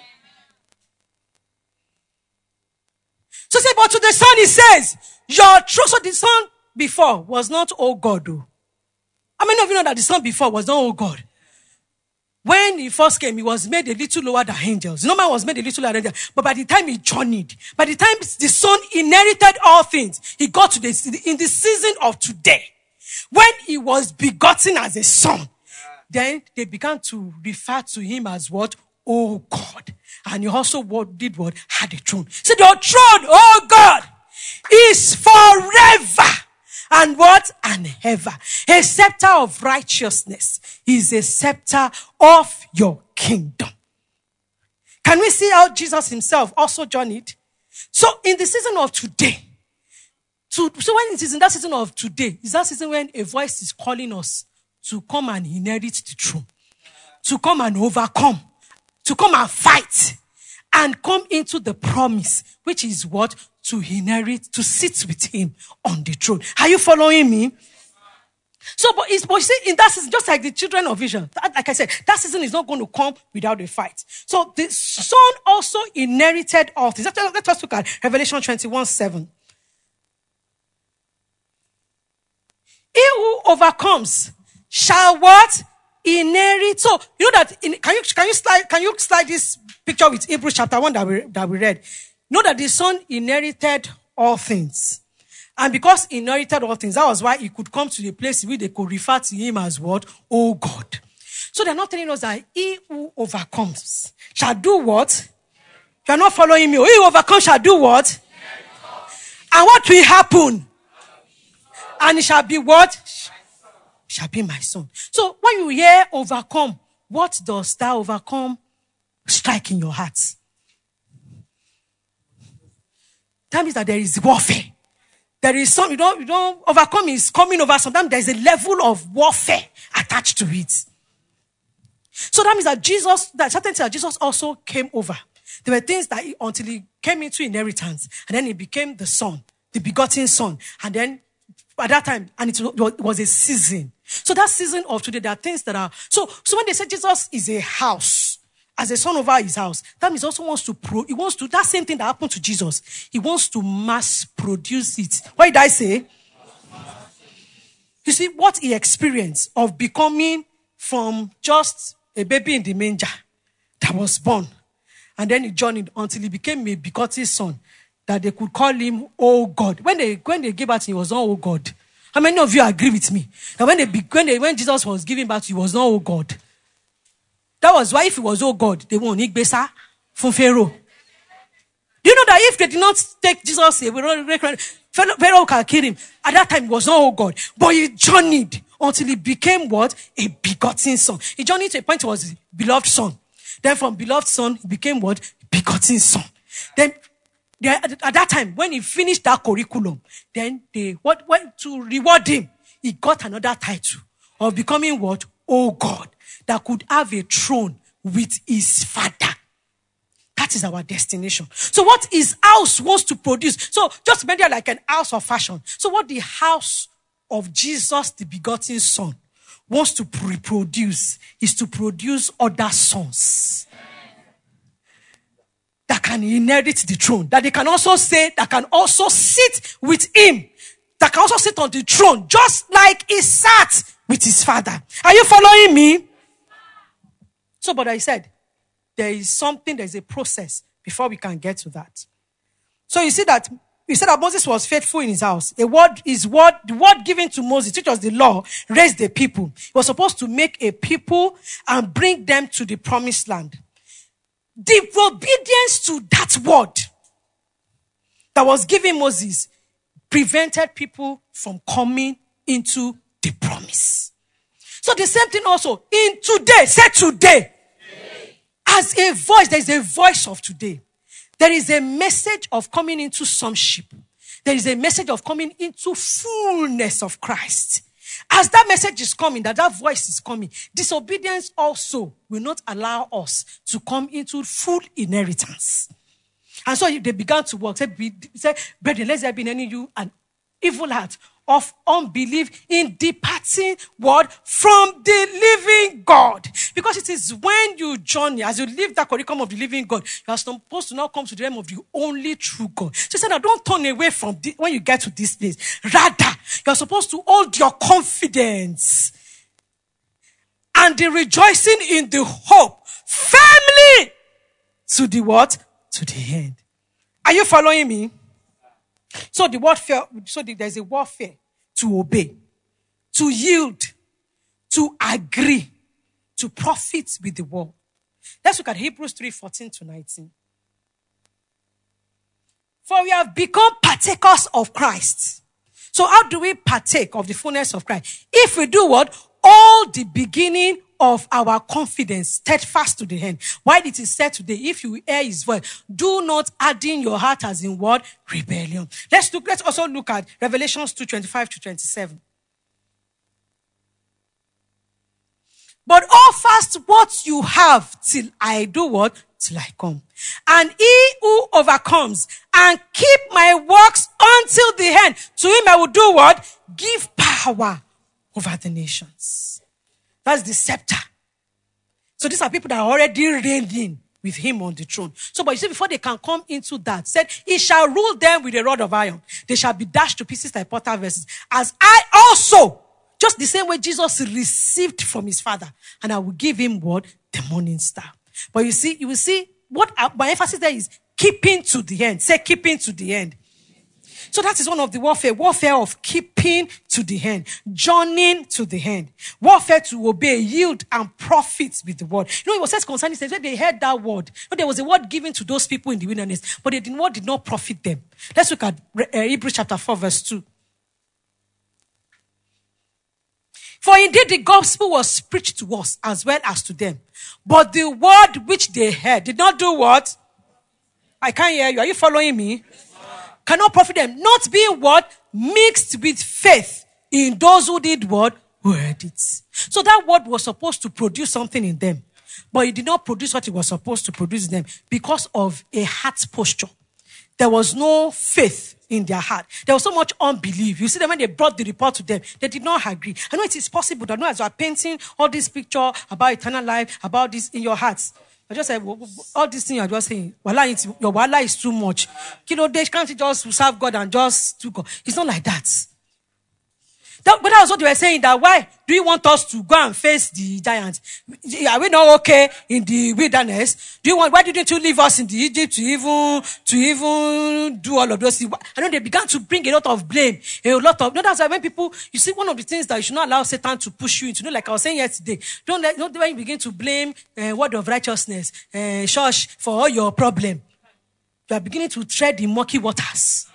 So say, but to the Son he says, your throne. So the Son before was not, oh God. How many of you know that the Son before was not, oh God? When he first came, he was made a little lower than angels. No man was made a little lower than angels. But by the time he journeyed, by the time the Son inherited all things, he got to in the season of today, when he was begotten as a son, then they began to refer to him as what? Oh God. And he also did what? Had a throne. So your throne, oh God, is forever. And what? And ever. A scepter of righteousness is a scepter of your kingdom. Can we see how Jesus himself also journeyed? So in the season of today, so when it is in that season of today, is that season when a voice is calling us to come and inherit the throne, to come and overcome, to come and fight, and come into the promise, which is what? To inherit, to sit with him on the throne. Are you following me? So, but you see, in that season, just like the children of Israel, like I said, that season is not going to come without a fight. So the Son also inherited all things. Let us look at Revelation 21:7. He who overcomes shall what? Inherit. So you know that can you slide this picture with Hebrews chapter 1 that we read? You know that the Son inherited all things. And because he inherited all things, that was why he could come to the place where they could refer to him as what? Oh God. So they're not telling us that he who overcomes shall do what? You are not following me. He who overcomes shall do what? And what will happen? And it shall be what? Shall be my son. So when you hear overcome, what does that overcome strike in your heart? That means that there is warfare. There is some, you don't overcome is coming over. Sometimes there's a level of warfare attached to it. So that means that certain things that Jesus also came over. There were things that until he came into inheritance, and then he became the Son, the begotten Son. And then at that time, and it was a season. So that season of today, there are things that are, so when they say Jesus is a house, as a son over his house, that means also he wants to, that same thing that happened to Jesus, he wants to mass produce it. What did I say? You see, what he experienced of becoming from just a baby in the manger that was born, and then he journeyed until he became a begotten son, that they could call him, oh God. When they gave birth, he was not, oh God. How many of you agree with me? That when Jesus was giving birth, he was not, oh God. That was why if he was, oh God, they won't need Besa from Pharaoh. Do you know that if they did not take Jesus away, Pharaoh can kill him. At that time, he was not, oh God. But he journeyed until he became what? A begotten son. He journeyed to a point he was a beloved son. Then from beloved son, he became what? Begotten son. Then at that time, when he finished that curriculum, then they went to reward him. He got another title of becoming what? Oh God, that could have a throne with his Father. That is our destination. So what his house wants to produce. So just imagine like an house of fashion. So what the house of Jesus, the begotten Son, wants to reproduce is to produce other sons that can inherit the throne, that they can also say, that can also sit with him, that can also sit on the throne, just like he sat with his Father. Are you following me? So, but I said, there's a process before we can get to that. So you see that he said that Moses was faithful in his house. The word given to Moses, which was the law, raised the people. He was supposed to make a people and bring them to the promised land. The obedience to that word that was given Moses prevented people from coming into the promise. So the same thing also in today. Say today. As a voice, there is a voice of today. There is a message of coming into sonship. There is a message of coming into fullness of Christ. As that message is coming, that voice is coming, disobedience also will not allow us to come into full inheritance. And so they began to work. Say, brethren, let there be in any you an evil heart of unbelief in departing word from the living God. Because it is when you journey, as you live that curriculum of the living God, you are supposed to now come to the realm of the only true God. So he said, now don't turn away from when you get to this place. Rather, you are supposed to hold your confidence and the rejoicing in the hope firmly to the what? To the end. Are you following me? So there's a warfare to obey, to yield, to agree, to profit with the word. Let's look at Hebrews 3:14-19. For we have become partakers of Christ. So how do we partake of the fullness of Christ? If we do what? All the beginning of our confidence, steadfast to the end. Why did it say today, if you hear his voice, do not harden your heart as in what? Rebellion. Let's also look at Revelations 2:25-27. But hold fast what you have till I do what? Till I come. And he who overcomes and keep my works until the end, to him I will do what? Give power over the nations. That's the scepter. So these are people that are already reigning with him on the throne. So, but you see, before they can come into that, said, he shall rule them with a rod of iron. They shall be dashed to pieces like potter's vessels. As I also, just the same way Jesus received from his Father, and I will give him what? The morning star. But you will see, what my emphasis there is keeping to the end. Say keeping to the end. So that is one of the warfare of keeping to the end, journeying to the end, warfare to obey, yield, and profit with the word. You know, it was said concerning, when they heard that word, there was a word given to those people in the wilderness, but the word did not profit them. Let's look at Hebrews chapter 4, verse 2. For indeed the gospel was preached to us as well as to them, but the word which they heard did not do what? I can't hear you. Are you following me? Cannot profit them, not being what? Mixed with faith in those who did what? Who heard it. So that word was supposed to produce something in them, but it did not produce what it was supposed to produce in them because of a heart posture. There was no faith in their heart. There was so much unbelief. You see them when they brought the report to them, they did not agree. I know it is possible that as you are painting all this picture about eternal life, about this in your hearts, I just said, all these things you're just saying, your wala is too much. They can't just serve God and just do God. It's not like that. But that was what they were saying, that why do you want us to go and face the giants? Are we not okay in the wilderness? Why didn't you leave us in the Egypt to even do all of those things? I know they began to bring a lot of blame, that's why when people, you see, one of the things that you should not allow Satan to push you into, like I was saying yesterday, don't when you begin to blame word of righteousness, church for all your problem. You are beginning to tread in murky waters.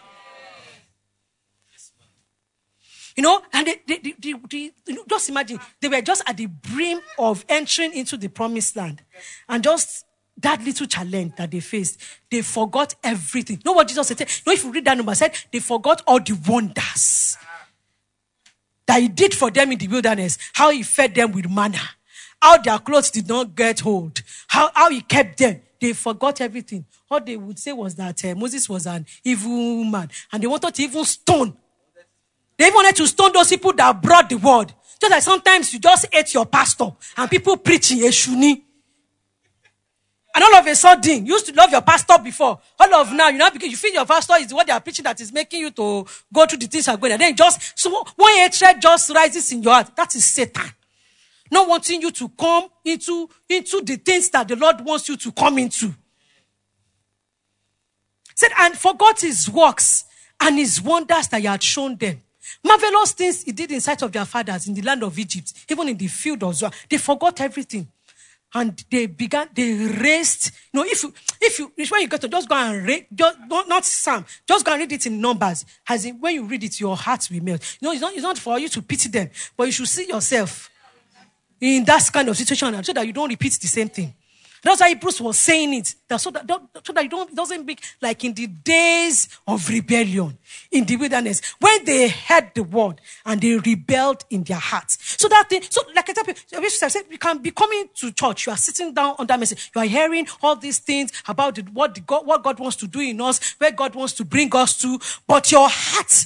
You know, and just imagine, they were just at the brim of entering into the promised land. And just that little challenge that they faced, they forgot everything. You know what Jesus said? You know, if you read that number, said they forgot all the wonders that he did for them in the wilderness. How he fed them with manna. How their clothes did not get old. How he kept them. They forgot everything. All they would say was that Moses was an evil man. And they wanted to even stone. They even wanted to stone those people that brought the word. Just like sometimes you just hate your pastor and people preaching Eshuni. And all of a sudden, you used to love your pastor before. All of now, because you feel your pastor is what they are preaching that is making you to go through the things are going. And then so one hatred just rises in your heart. That is Satan. Not wanting you to come into the things that the Lord wants you to come into. Said, and forgot his works and his wonders that he had shown them. Marvelous things he did in sight of their fathers in the land of Egypt, even in the field of Zoar. They forgot everything. And they raised, when you get to just go and read, not Psalm, just go and read it in Numbers. As in, when you read it, your heart will melt. It's not for you to pity them, but you should see yourself in that kind of situation so that you don't repeat the same thing. That's why Bruce was saying it, so that it doesn't be like in the days of rebellion in the wilderness, when they heard the word and they rebelled in their hearts. So like I tell people, you can be coming to church, you are sitting down on that message, you are hearing all these things about what God wants to do in us, where God wants to bring us to, but your heart,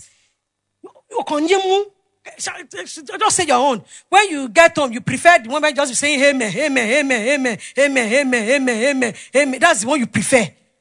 just say your own. When you get home, you prefer the moment just saying amen, amen, amen, amen, amen, amen, amen, amen, amen. That's the one you prefer.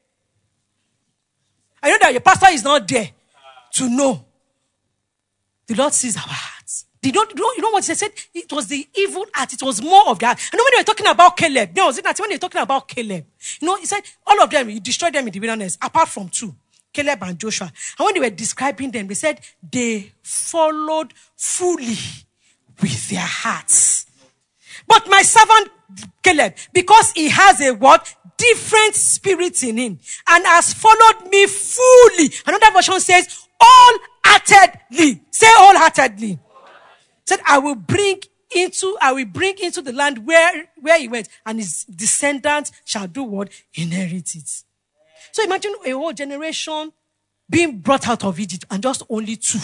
I know that your pastor is not there to know. The Lord sees our hearts. You know what they said? It was the evil heart. It was more of that. And when they were talking about Caleb, when they were talking about Caleb, he said all of them, he destroyed them in the wilderness, apart from two. Caleb and Joshua. And when they were describing them, they said they followed fully with their hearts. But my servant Caleb, because he has a different spirit in him, and has followed me fully. Another version says wholeheartedly. Say wholeheartedly. Said I will bring into the land where he went, and his descendants shall do what? Inherit it. So imagine a whole generation being brought out of Egypt and just only 2.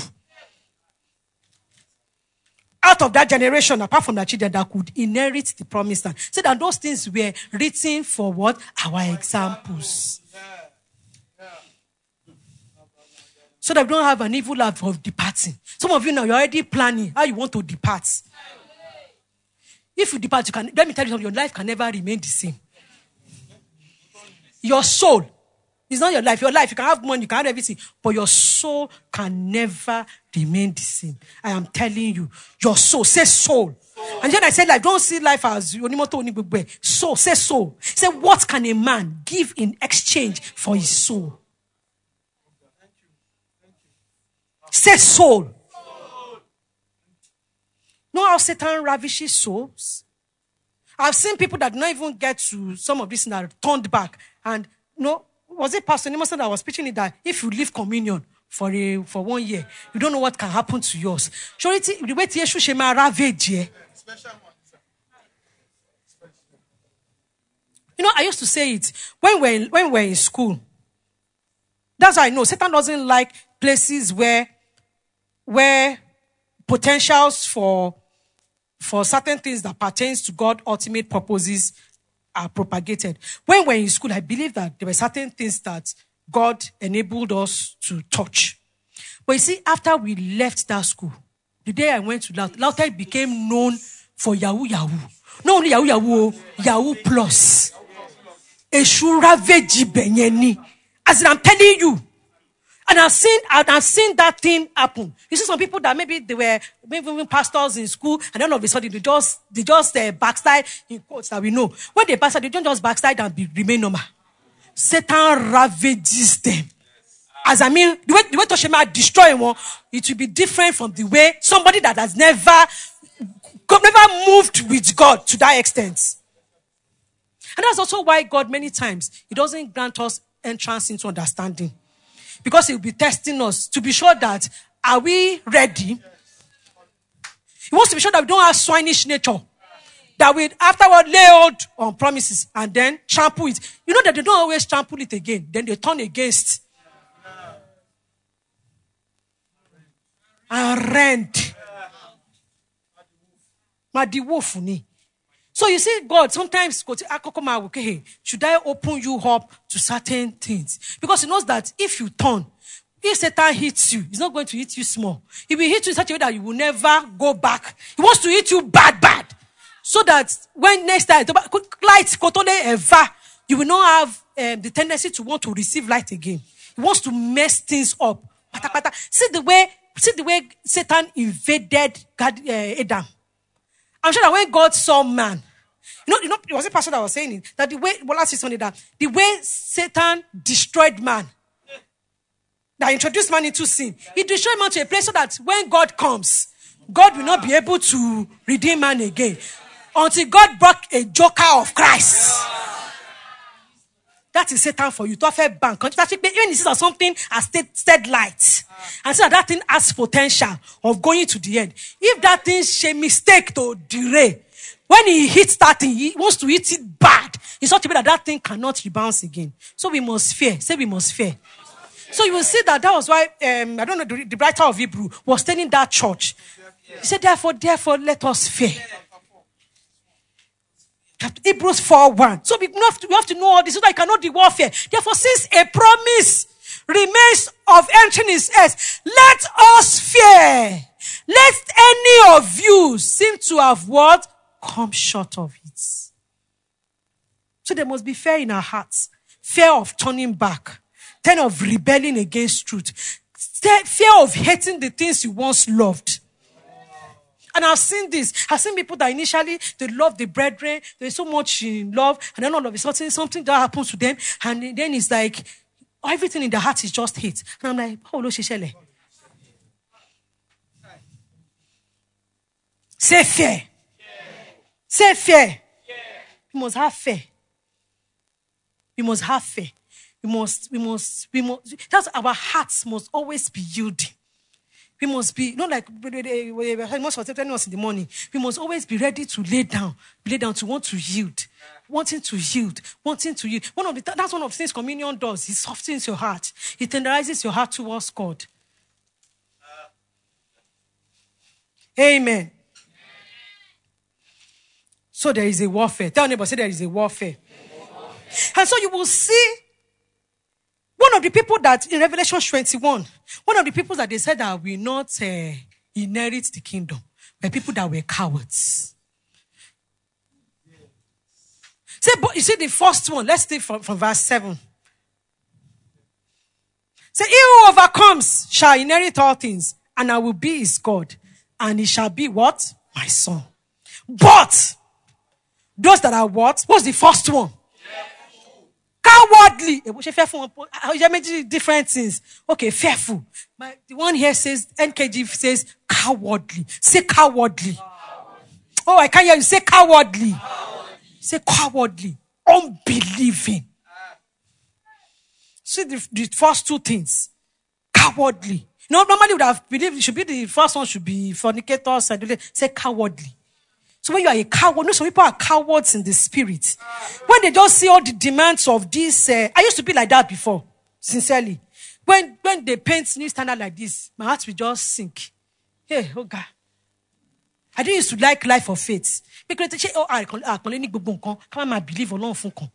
Out of that generation, apart from the children that could inherit the promised land. So that those things were written for what? Our examples. So that we don't have an evil life of departing. Some of you now, you're already planning how you want to depart. If you depart, let me tell you something, your life can never remain the same. Your soul, it's not your life. Your life, you can have money, you can have everything, but your soul can never remain the same. I am telling you, your soul, say soul. And then I said, like, don't see life as soul, say soul. Say, what can a man give in exchange for his soul? Say soul. Know how Satan ravishes souls? I've seen people that don't even get to some of this and are turned back. And was it Pastor Nimerson that was preaching it that if you leave communion for 1 year, you don't know what can happen to yours. I used to say it when we're in school. That's how I know Satan doesn't like places where potentials for certain things that pertains to God's ultimate purposes are propagated. When we're in school, I believe that there were certain things that God enabled us to touch. But you see, after we left that school, the day I went to Lautech became known for Yahoo Yahoo. Not only Yahoo Yahoo, Yahoo Plus. Eshura Veji Benyeni. As I'm telling you. And I've seen that thing happen. You see some people that maybe they were even pastors in school, and all of a sudden they just backslide in quotes that we know. When they backslide, they don't just backslide and remain normal. Satan ravages them. As I mean, the way Toshima destroy one, it will be different from the way somebody that has never moved with God to that extent. And that's also why God many times, He doesn't grant us entrance into understanding. Because He will be testing us to be sure that, are we ready? He wants to be sure that we don't have swinish nature. That we afterward lay hold on promises and then trample it. You know that they don't always trample it again. Then they turn against. And rent. So you see, God sometimes go to should I open you up to certain things? Because He knows that if you turn, if Satan hits you, he's not going to hit you small. He will hit you in such a way that you will never go back. He wants to hit you bad. So that when next time, light, you will not have the tendency to want to receive light again. He wants to mess things up. See the way Satan invaded Adam. I'm sure that when God saw man, it was a pastor that was saying it, that the way Satan destroyed man, that introduced man into sin. He destroyed man to a place so that when God comes, God will not be able to redeem man again until God brought a joker of Christ. That is Satan for you. To have a bank. Even if you see something as stead light, and see that thing has potential of going to the end. If that thing is a mistake to derail, when he hits that thing, he wants to hit it bad. It's such a way that thing cannot rebound again. So we must fear. Say we must fear. So you will see that was why, I don't know, the writer of Hebrew was telling that church. He said, therefore, let us fear. Hebrews 4:1. So we have to know all this so that you can know the warfare. Therefore, since a promise remains of entering his earth, let us fear. Lest any of you seem to have what? Come short of it. So there must be fear in our hearts. Fear of turning back. Fear of rebelling against truth. Fear of hating the things you once loved. And I've seen this. I've seen people that initially, they love the brethren. They're so much in love. And then all of a sudden, something that happens to them. And then it's like, everything in their heart is just hate. And I'm like, oh, Shishele. Say fear. Say fear. You must have fear. You must have fear. We must, that's our hearts must always be yielding. We must be, not like most of the time in the morning. We must always be ready to lay down to want to yield. Wanting to yield. That's one of the things communion does. It softens your heart. It tenderizes your heart towards God. Amen. So there is a warfare. Tell neighbor, say there is a warfare. And so you will see one of the people that in Revelation 21, one of the people that they said that will not inherit the kingdom were people that were cowards. But you see the first one, let's take from verse 7. Say, he who overcomes shall inherit all things, and I will be his God, and he shall be what? My son. But those that are what? What's the first one? Cowardly. Different things. Okay, fearful. The one here says, NKG says cowardly. Say cowardly. Oh, I can't hear you. Say cowardly. Say cowardly. Unbelieving. See the first two things. Cowardly. Normally would have believed it should be the first one should be fornicators. Say cowardly. So when you are a coward, some people are cowards in the spirit. When they just see all the demands of this, I used to be like that before, sincerely. When they paint new standard like this, my heart will just sink. Hey, oh God. I didn't used to like life of faith. Because they say, I believe alone.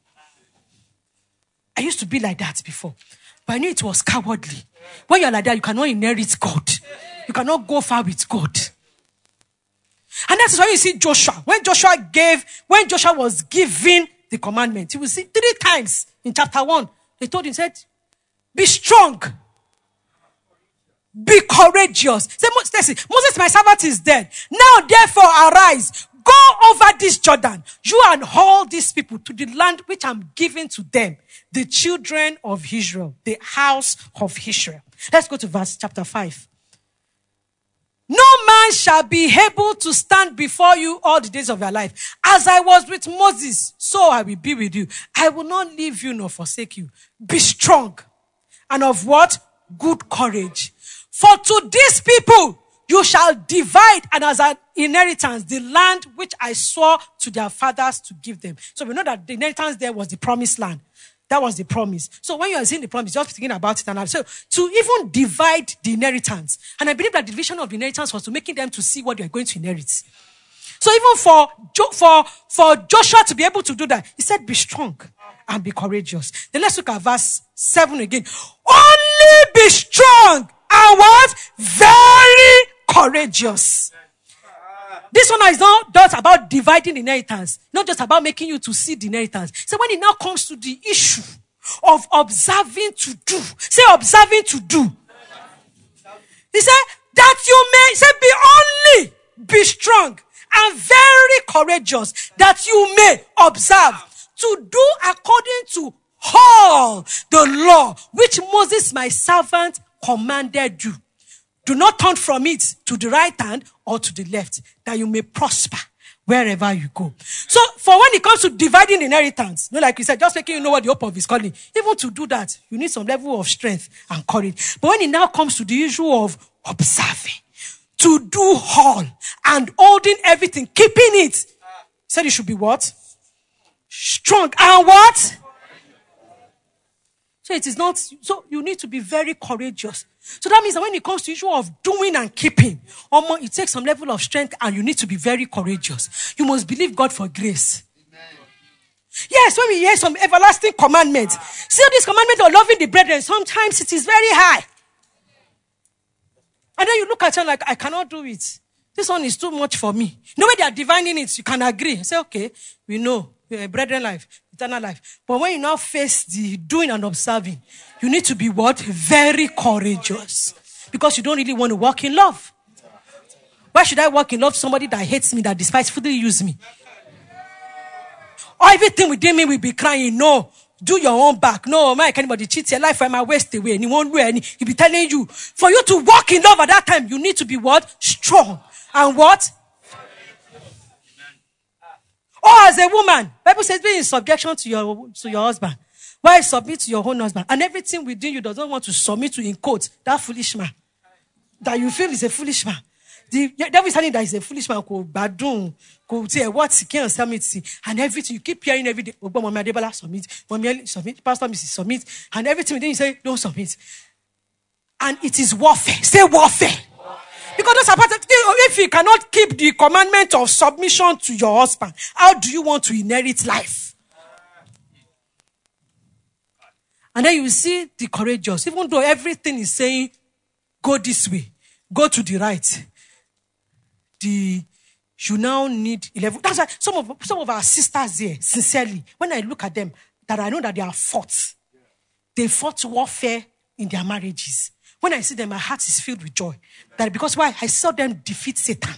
I used to be like that before. But I knew it was cowardly. When you're like that, you cannot inherit God. You cannot go far with God. And that's why you see Joshua. When Joshua was given the commandment, you will see 3 times in chapter 1, they told him, said, be strong. Be courageous. Say, Moses, my servant, is dead. Now, therefore, arise. Go over this Jordan, you and all these people, to the land which I'm giving to them, the children of Israel, the house of Israel. Let's go to chapter 5. No man shall be able to stand before you all the days of your life. As I was with Moses, so I will be with you. I will not leave you nor forsake you. Be strong and of what? Good courage. For to these people you shall divide and as an inheritance the land which I swore to their fathers to give them. So we know that the inheritance there was the promised land. That was the promise. So when you are seeing the promise, just thinking about it. And so to even divide the inheritance. And I believe that the division of the inheritance was to making them to see what they are going to inherit. So even for Joshua to be able to do that, he said, be strong and be courageous. Then let's look at verse 7 again. Only be strong and what? Very courageous. This one is not just about dividing the inheritance, not just about making you to see the inheritance. So when it now comes to the issue of observing to do, say observing to do. He said that you may, say be strong and very courageous, that you may observe to do according to all the law which Moses my servant commanded you. Do not turn from it to the right hand or to the left, that you may prosper wherever you go. So, for when it comes to dividing inheritance, like we said, just making you know what the hope of his calling, even to do that, you need some level of strength and courage. But when it now comes to the issue of observing, to do all and holding everything, keeping it, said it should be what? Strong. And what? So it is not, so you need to be very courageous. So that means that when it comes to the issue of doing and keeping, it takes some level of strength and you need to be very courageous. You must believe God for grace. Amen. Yes, when we hear some everlasting commandments, see this commandment of loving the brethren, sometimes it is very high. And then you look at it like, I cannot do it. This one is too much for me. No way they are divining it, you can agree. Say, okay, we know, brethren life, eternal life. But when you now face the doing and observing, you need to be what? Very courageous. Because you don't really want to walk in love. Why should I walk in love to somebody that hates me, that despitefully uses me? Or everything within me will be crying, no, do your own back. No, man, can anybody cheat your life from my waist away? And he won't do any. He'll be telling you, for you to walk in love at that time, you need to be what? Strong. And what? Or as a woman, Bible says be in subjection to your husband. Why submit to your own husband? And everything within you doesn't want to submit to, in quote, that foolish man. That you feel is a foolish man. The devil is telling that he's a foolish man. Could say what he can't submit. And everything you keep hearing every day. Mommy Adebola submit. Mommy submit. Pastor Mrs. submit. And everything within you say, don't submit. And it is warfare. Say warfare. Because those are part of, if you cannot keep the commandment of submission to your husband, how do you want to inherit life? And then you see the courageous, even though everything is saying, go this way, go to the right. You now need 11. That's why some of our sisters here, sincerely, when I look at them, that I know that they are fought. They fought warfare in their marriages. When I see them, my heart is filled with joy. That because why? I saw them defeat Satan.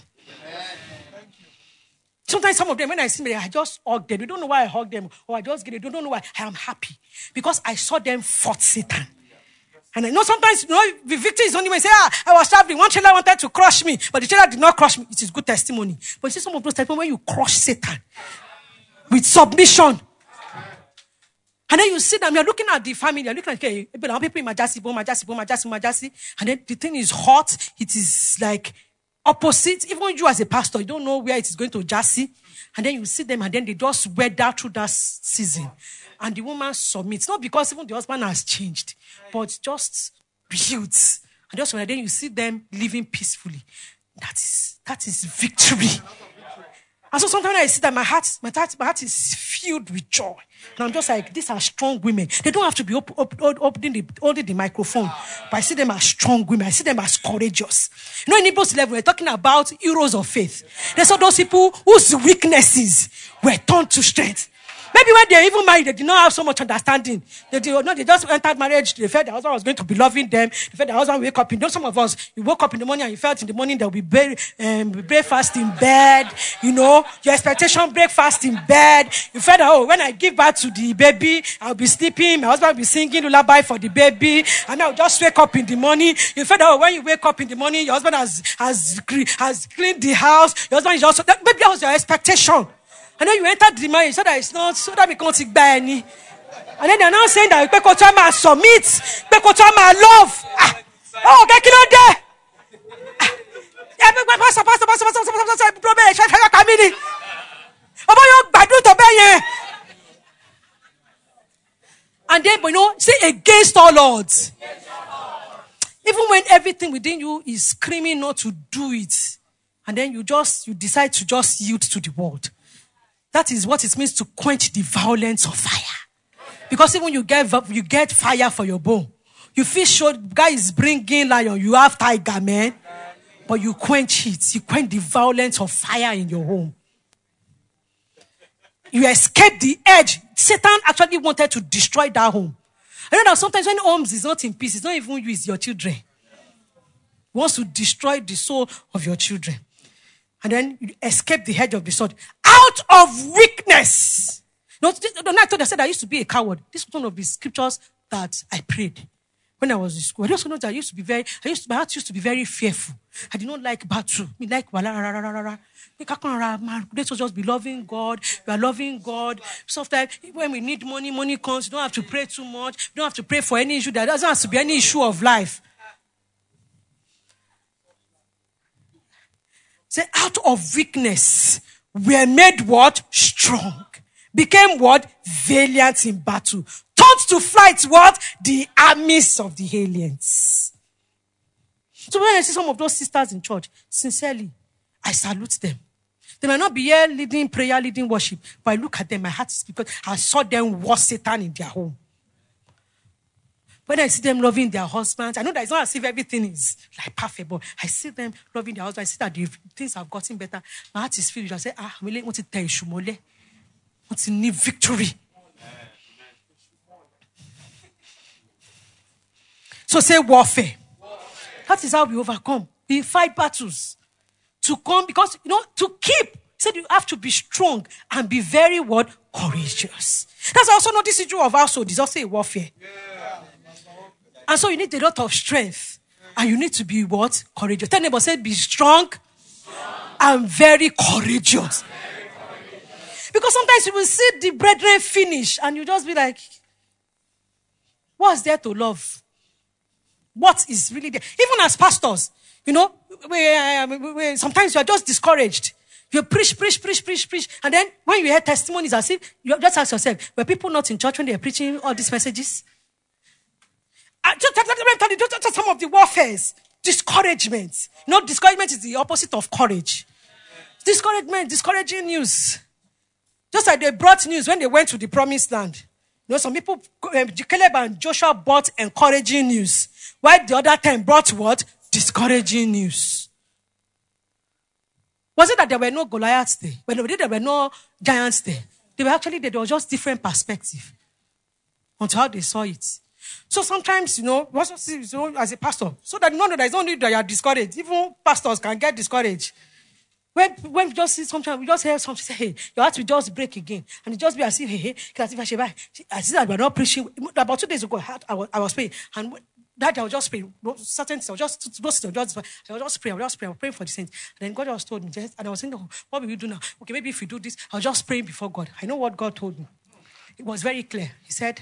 Sometimes some of them, when I see them, I just hug them. They don't know why I hug them. Or I just get it. They don't know why. I am happy. Because I saw them fought Satan. And I know sometimes, the victory is only when you say, I was traveling. One trailer wanted to crush me. But the trailer did not crush me. It is good testimony. But you see some of those testimonies when you crush Satan with submission. And then you see them, you're looking at the family, you're looking at, okay, people in Majasi. And then the thing is hot. It is like opposite. Even you as a pastor, you don't know where it is going to Jassy. And then you see them and then they just weather through that season. And the woman submits. Not because even the husband has changed, but just yields. And just when then you see them living peacefully. That is victory. And so sometimes when I see that my heart is filled with joy. And I'm just like, these are strong women. They don't have to be holding the microphone. But I see them as strong women. I see them as courageous. In Hebrews 11, we're talking about heroes of faith. They saw those people whose weaknesses were turned to strength. Maybe when they even married, they did not have so much understanding. They just entered marriage. They felt their husband was going to be loving them. They felt their husband would wake up. Some of us, you woke up in the morning and you felt in the morning there will be breakfast in bed. Your expectation breakfast in bed. You felt that, when I give birth to the baby, I'll be sleeping. My husband will be singing lullaby for the baby. And I'll just wake up in the morning. You felt that, when you wake up in the morning, your husband has cleaned the house. Your husband is also, maybe that was your expectation. And then you entered the marriage so that it's not, so that we can't take by any. And then they're now saying that Pekotama submit, Pekotama love. Get killed there. And then, say against all odds. Even when everything within you is screaming not to do it. And then you decide to just yield to the world. That is what it means to quench the violence of fire. Because even you get fire for your bone. You feel sure guy is bringing lion, you have tiger, man. But you quench it. You quench the violence of fire in your home. You escape the edge. Satan actually wanted to destroy that home. I know that sometimes when homes is not in peace, it's not even you, it's your children. He wants to destroy the soul of your children. And then you escape the edge of the sword. Out of weakness. I said I used to be a coward. This was one of the scriptures that I prayed. When I was in school, I also know that my heart used to be very fearful. I did not like battle. Me like, let's just be loving God. We are loving God. Sometimes when we need money, money comes. You don't have to pray too much. You don't have to pray for any issue. There doesn't have to be any issue of life. Say, out of weakness, we are made what? Strong. Became what? Valiant in battle. Taught to fight what? The armies of the aliens. So when I see some of those sisters in church, sincerely, I salute them. They might not be here leading prayer, leading worship, but I look at them, my heart is because I saw them war Satan in their home. When I see them loving their husbands, I know that it's not as if everything is like perfect, but I see them loving their husbands. I see that the things have gotten better. My heart is filled. I say, I really want to tell you, want to need victory. So say warfare. That is how we overcome. We fight battles. To come, because, to keep. Said you have to be strong and be very what? Courageous. That's also not this issue of household. It's also a warfare. And so you need a lot of strength. And you need to be what? Courageous. Tell neighbor, say be strong and very courageous. Because sometimes you will see the brethren finish and you just be like, what's there to love? What is really there? Even as pastors, sometimes you are just discouraged. You preach. And then when you hear testimonies as if, you just ask yourself, were people not in church when they are preaching all these messages? Just some of the warfares. Discouragement. Discouragement is the opposite of courage. Discouraging news. Just like they brought news when they went to the promised land. Some people, Caleb and Joshua brought encouraging news. While the other 10 brought what? Discouraging news. Was it that there were no Goliaths there? When there were no giants there. There was just different perspective on how they saw it. So sometimes, also see, as a pastor, so that there is no need that you are discouraged. Even pastors can get discouraged. When we just see sometimes, we just hear something say, hey, your heart will just break again. And it just be as if, hey, I see that we're not preaching. About 2 days ago, I was praying. And that day I was just praying. Certain things, I was just praying for the saints. And then God just told me, and I was saying, what will we do now? Okay, maybe if we do this, I'll just pray before God. I know what God told me. It was very clear. He said,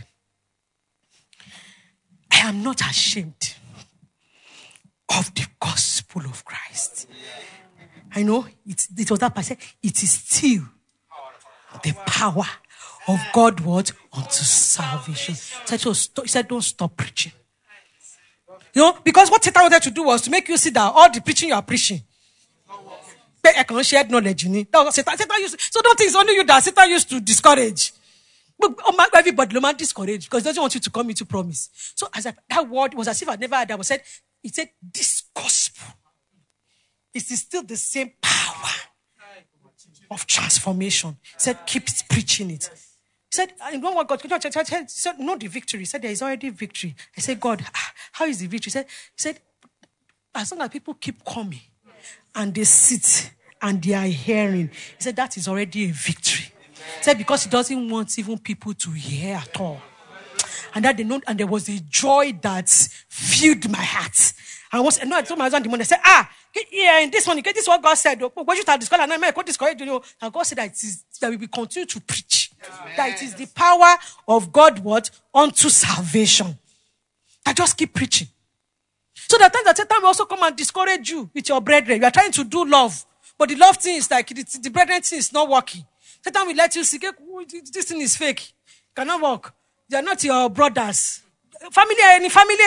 I am not ashamed of the gospel of Christ. I know it was that person. It is still the power of God what? Unto salvation. He said, don't stop preaching. Because what Satan wanted to do was to make you see that all the preaching you are preaching. I can share knowledge. That was Satan used to, so don't think it's only you that Satan used to discourage. But everybody man discouraged because he doesn't want you to come into promise. So that word was as if I never had that. It said, this gospel. It is still the same power of transformation. He said, keep preaching it. He said, I know what God said, no, the victory. He said, there is already victory. I said, God, how is the victory? He said, as long as people keep coming and they sit and they are hearing, he said, that is already a victory. He said, because he doesn't want even people to hear at all. And that and there was a joy that filled my heart. I told my husband the morning, I said, in this one, this is what God said. What you tell this and I discourage you. And God said that we will continue to preach. Amen. That it is the power of God what? Unto salvation. I just keep preaching. So that time will also come and discourage you with your brethren. You are trying to do love. But the love thing is like, the brethren thing is not working. Satan will let you see, this thing is fake. Cannot work. They are not your brothers. Any family.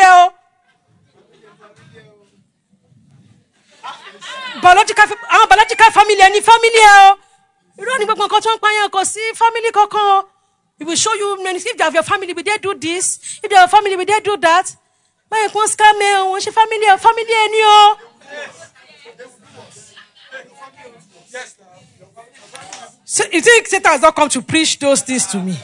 Biological family, any family. You don't even see family. It will show you, if they have your family, will they do this? If they have a family, will they do that? So you think Satan has not come to preach those things to me?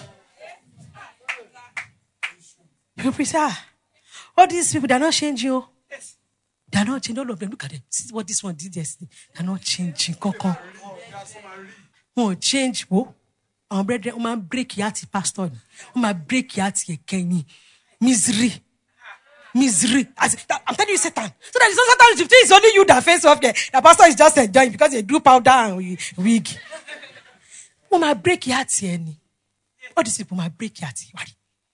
People say, all these people, they're not changing. They're not changing. All of them, look at them. This is what this one did yesterday. They're not changing. Oh, change. Our brethren, break yati pastor. Break yati kenny. Misery. Misery. I'm telling you, Satan. So that sometimes you think it's only you that face off there. The pastor is just enjoying because they do powder and wig. Oh, my break your heart here. All these people might break your heart.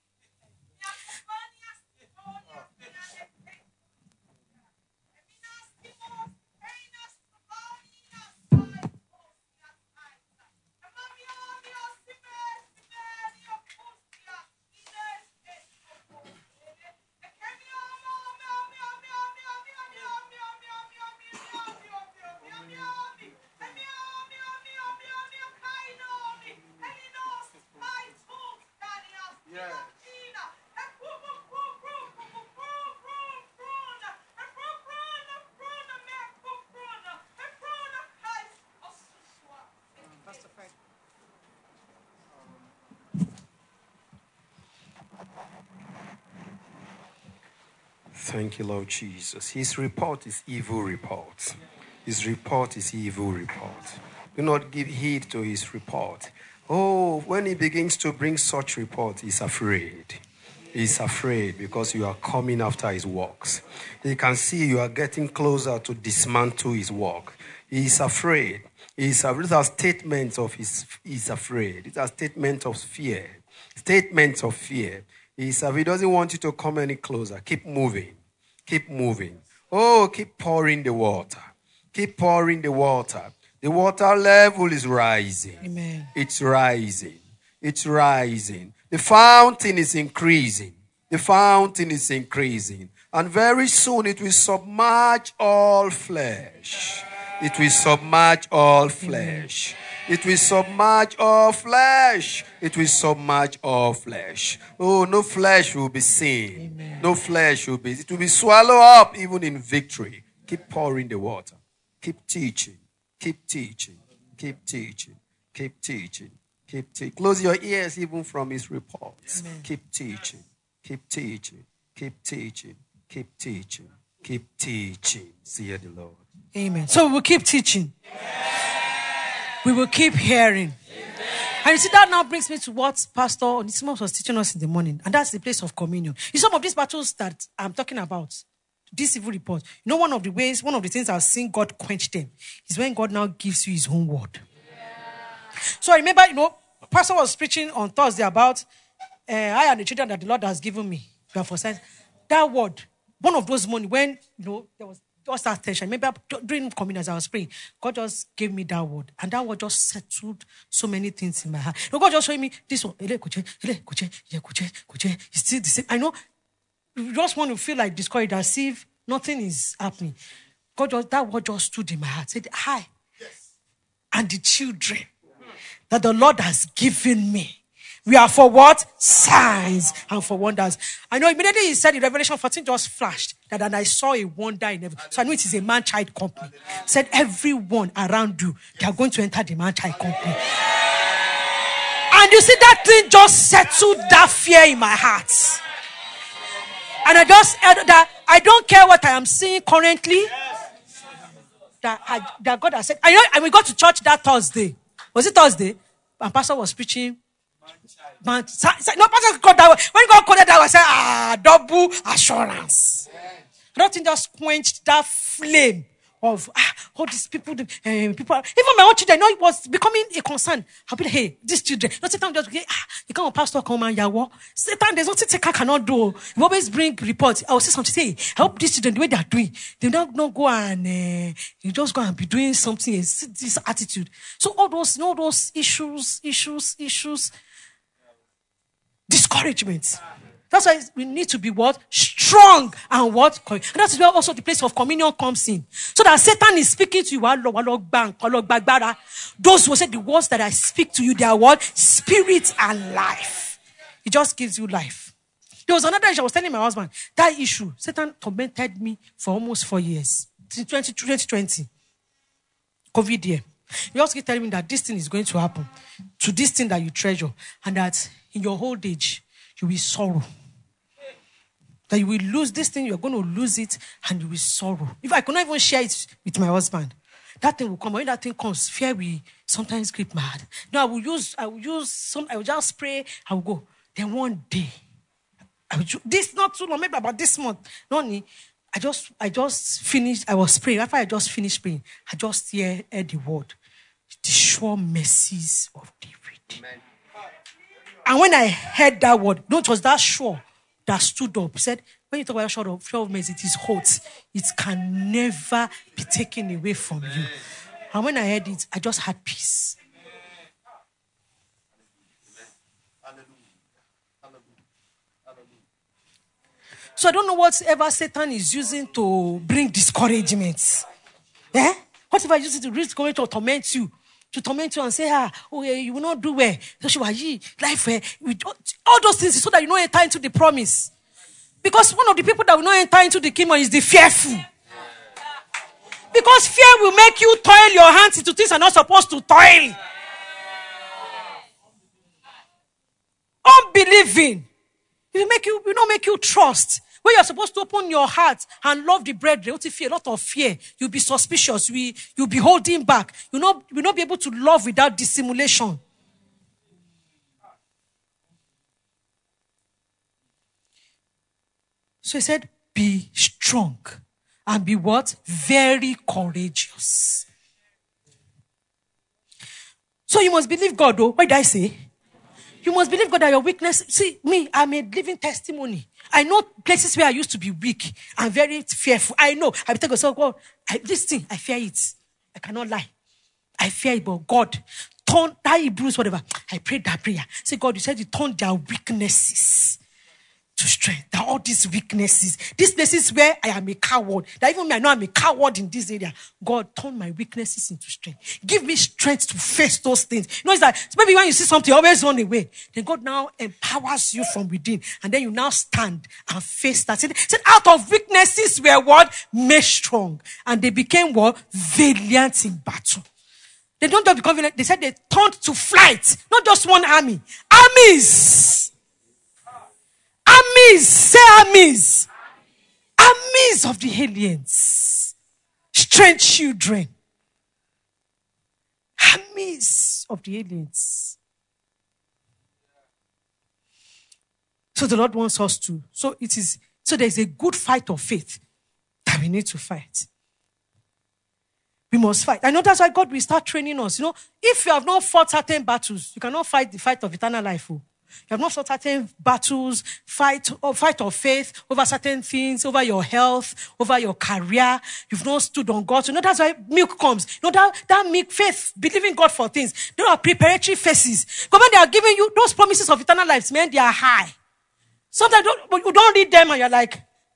Thank you, Lord Jesus. His report is evil report. His report is evil report. Do not give heed to his report. Oh, when he begins to bring such report, he's afraid. He's afraid because you are coming after his works. He can see you are getting closer to dismantle his work. He is afraid. These are statements of he's afraid. These are statements of fear. Statements of fear. He doesn't want you to come any closer. Keep moving. Keep moving. Oh, keep pouring the water. Keep pouring the water. The water level is rising. Amen. It's rising. It's rising. The fountain is increasing. The fountain is increasing. And very soon it will submerge all flesh. It will submerge all flesh. It will submerge all flesh. It will submerge all flesh. Oh, no flesh will be seen. Amen. No flesh will be. It will be swallowed up even in victory. Keep pouring the water. Keep teaching. Keep teaching. Keep teaching. Keep teaching. Keep teaching. Close your ears even from his reports. Amen. Keep teaching. Keep teaching. Keep teaching. Keep teaching. Keep teaching. See the Lord. Amen. So we will keep teaching. We will keep hearing. And you see, that now brings me to what Pastor Onesimus was teaching us in the morning. And that's the place of communion. In some of these battles that I'm talking about, this evil report, you know, one of the things I've seen God quench them is when God now gives you his own word. So I remember, you know, Pastor was preaching on Thursday about I and the children that the Lord has given me. For science. That word, one of those mornings when, you know, there was just that tension. Maybe during communion as I was praying, God just gave me that word. And that word just settled so many things in my heart. You know, God just showed me this one. It's still the same. I know you just want to feel like discouraged as if nothing is happening. That word just stood in my heart. Said, I and the children that the Lord has given me. We are for what? Signs and for wonders. I know immediately he said in Revelation 14 just flashed that and I saw a wonder in heaven. So I know it is a man-child company. Said everyone around you, they are going to enter the man-child company. And you see that thing just settled that fear in my heart. And I don't care what I am seeing currently. That God has said. I know, and we got to church that Thursday. Was it Thursday? And Pastor was preaching. No, Pastor called that. When God called it, I was saying, double assurance. Nothing just quenched that flame of all these people. People, even my own children, I know it was becoming a concern. I'll be like, hey, these children. Not Satan just you can't pastor come and yawo. Satan, there's nothing Satan cannot do. You always bring reports. I will say something. Say, I hope these children the way they are doing, they don't go and you just go and be doing something. This attitude. So all those issues, discouragement. That's why we need to be what? Strong and what? And that's where also the place of communion comes in. So that Satan is speaking to you. Those who say the words that I speak to you, they are what? Spirit and life. It just gives you life. There was another issue I was telling my husband. That issue, Satan tormented me for almost 4 years. Since 2020. COVID year. He also keep telling me that this thing is going to happen. To this thing that you treasure. And that in your old age, you will sorrow. That you will lose this thing, you're going to lose it, and you will sorrow. If I could not even share it with my husband, that thing will come. When that thing comes, fear will sometimes grip my heart. No, I will just pray, I will go. Then one day, This not too long, maybe about this month. No, I just finished. I was praying. After I just finished praying, I just heard the word, the sure mercies of David. Amen. And when I heard that word, it was that sure that stood up. Said, when you talk about sure of mercy, it is hot. It can never be taken away from you. And when I heard it, I just had peace. So I don't know whatever Satan is using to bring discouragement. Eh? Whatever he's using to bring discouragement to torment you and say, you will not do well. Life, all those things so that you don't enter into the promise. Because one of the people that will not enter into the kingdom is the fearful. Because fear will make you toil your hands into things you're not supposed to toil. Unbelieving. It will not make you trust. When you're supposed to open your heart and love the brethren, a lot of fear. You'll be suspicious. You'll be holding back. You'll not be able to love without dissimulation. So he said, be strong and be what? Very courageous. So you must believe God, though. What did I say? You must believe God that your weakness. See, me, I'm a living testimony. I know places where I used to be weak and very fearful. I know. I tell myself, God, this thing, I fear it. I cannot lie. I fear it, but God, turn that Hebrews, whatever. I prayed that prayer. Say, God, you said you turned their weaknesses to strength. That all these weaknesses, these places where I am a coward, that even me, I know I'm a coward in this area. God, turn my weaknesses into strength. Give me strength to face those things. You know, it's like, maybe when you see something, you always run away. Then God now empowers you from within. And then you now stand and face that. Said, out of weaknesses were what? Made strong. And they became what? Valiant in battle. They don't just become valiant. They said they turned to flight. Not just one army. Armies. Armies, say armies. Armies of the aliens. Strange children. Armies of the aliens. So the Lord wants us to. So there's a good fight of faith that we need to fight. We must fight. I know that's why God will start training us. You know, if you have not fought certain battles, you cannot fight the fight of eternal life. You have not fought certain battles, fight of faith over certain things, over your health, over your career. You've not stood on God. You know, that's why milk comes. You know, that milk faith, believing God for things. There are preparatory phases. But when they are giving you those promises of eternal life, man, they are high. Sometimes you don't read them and you're like,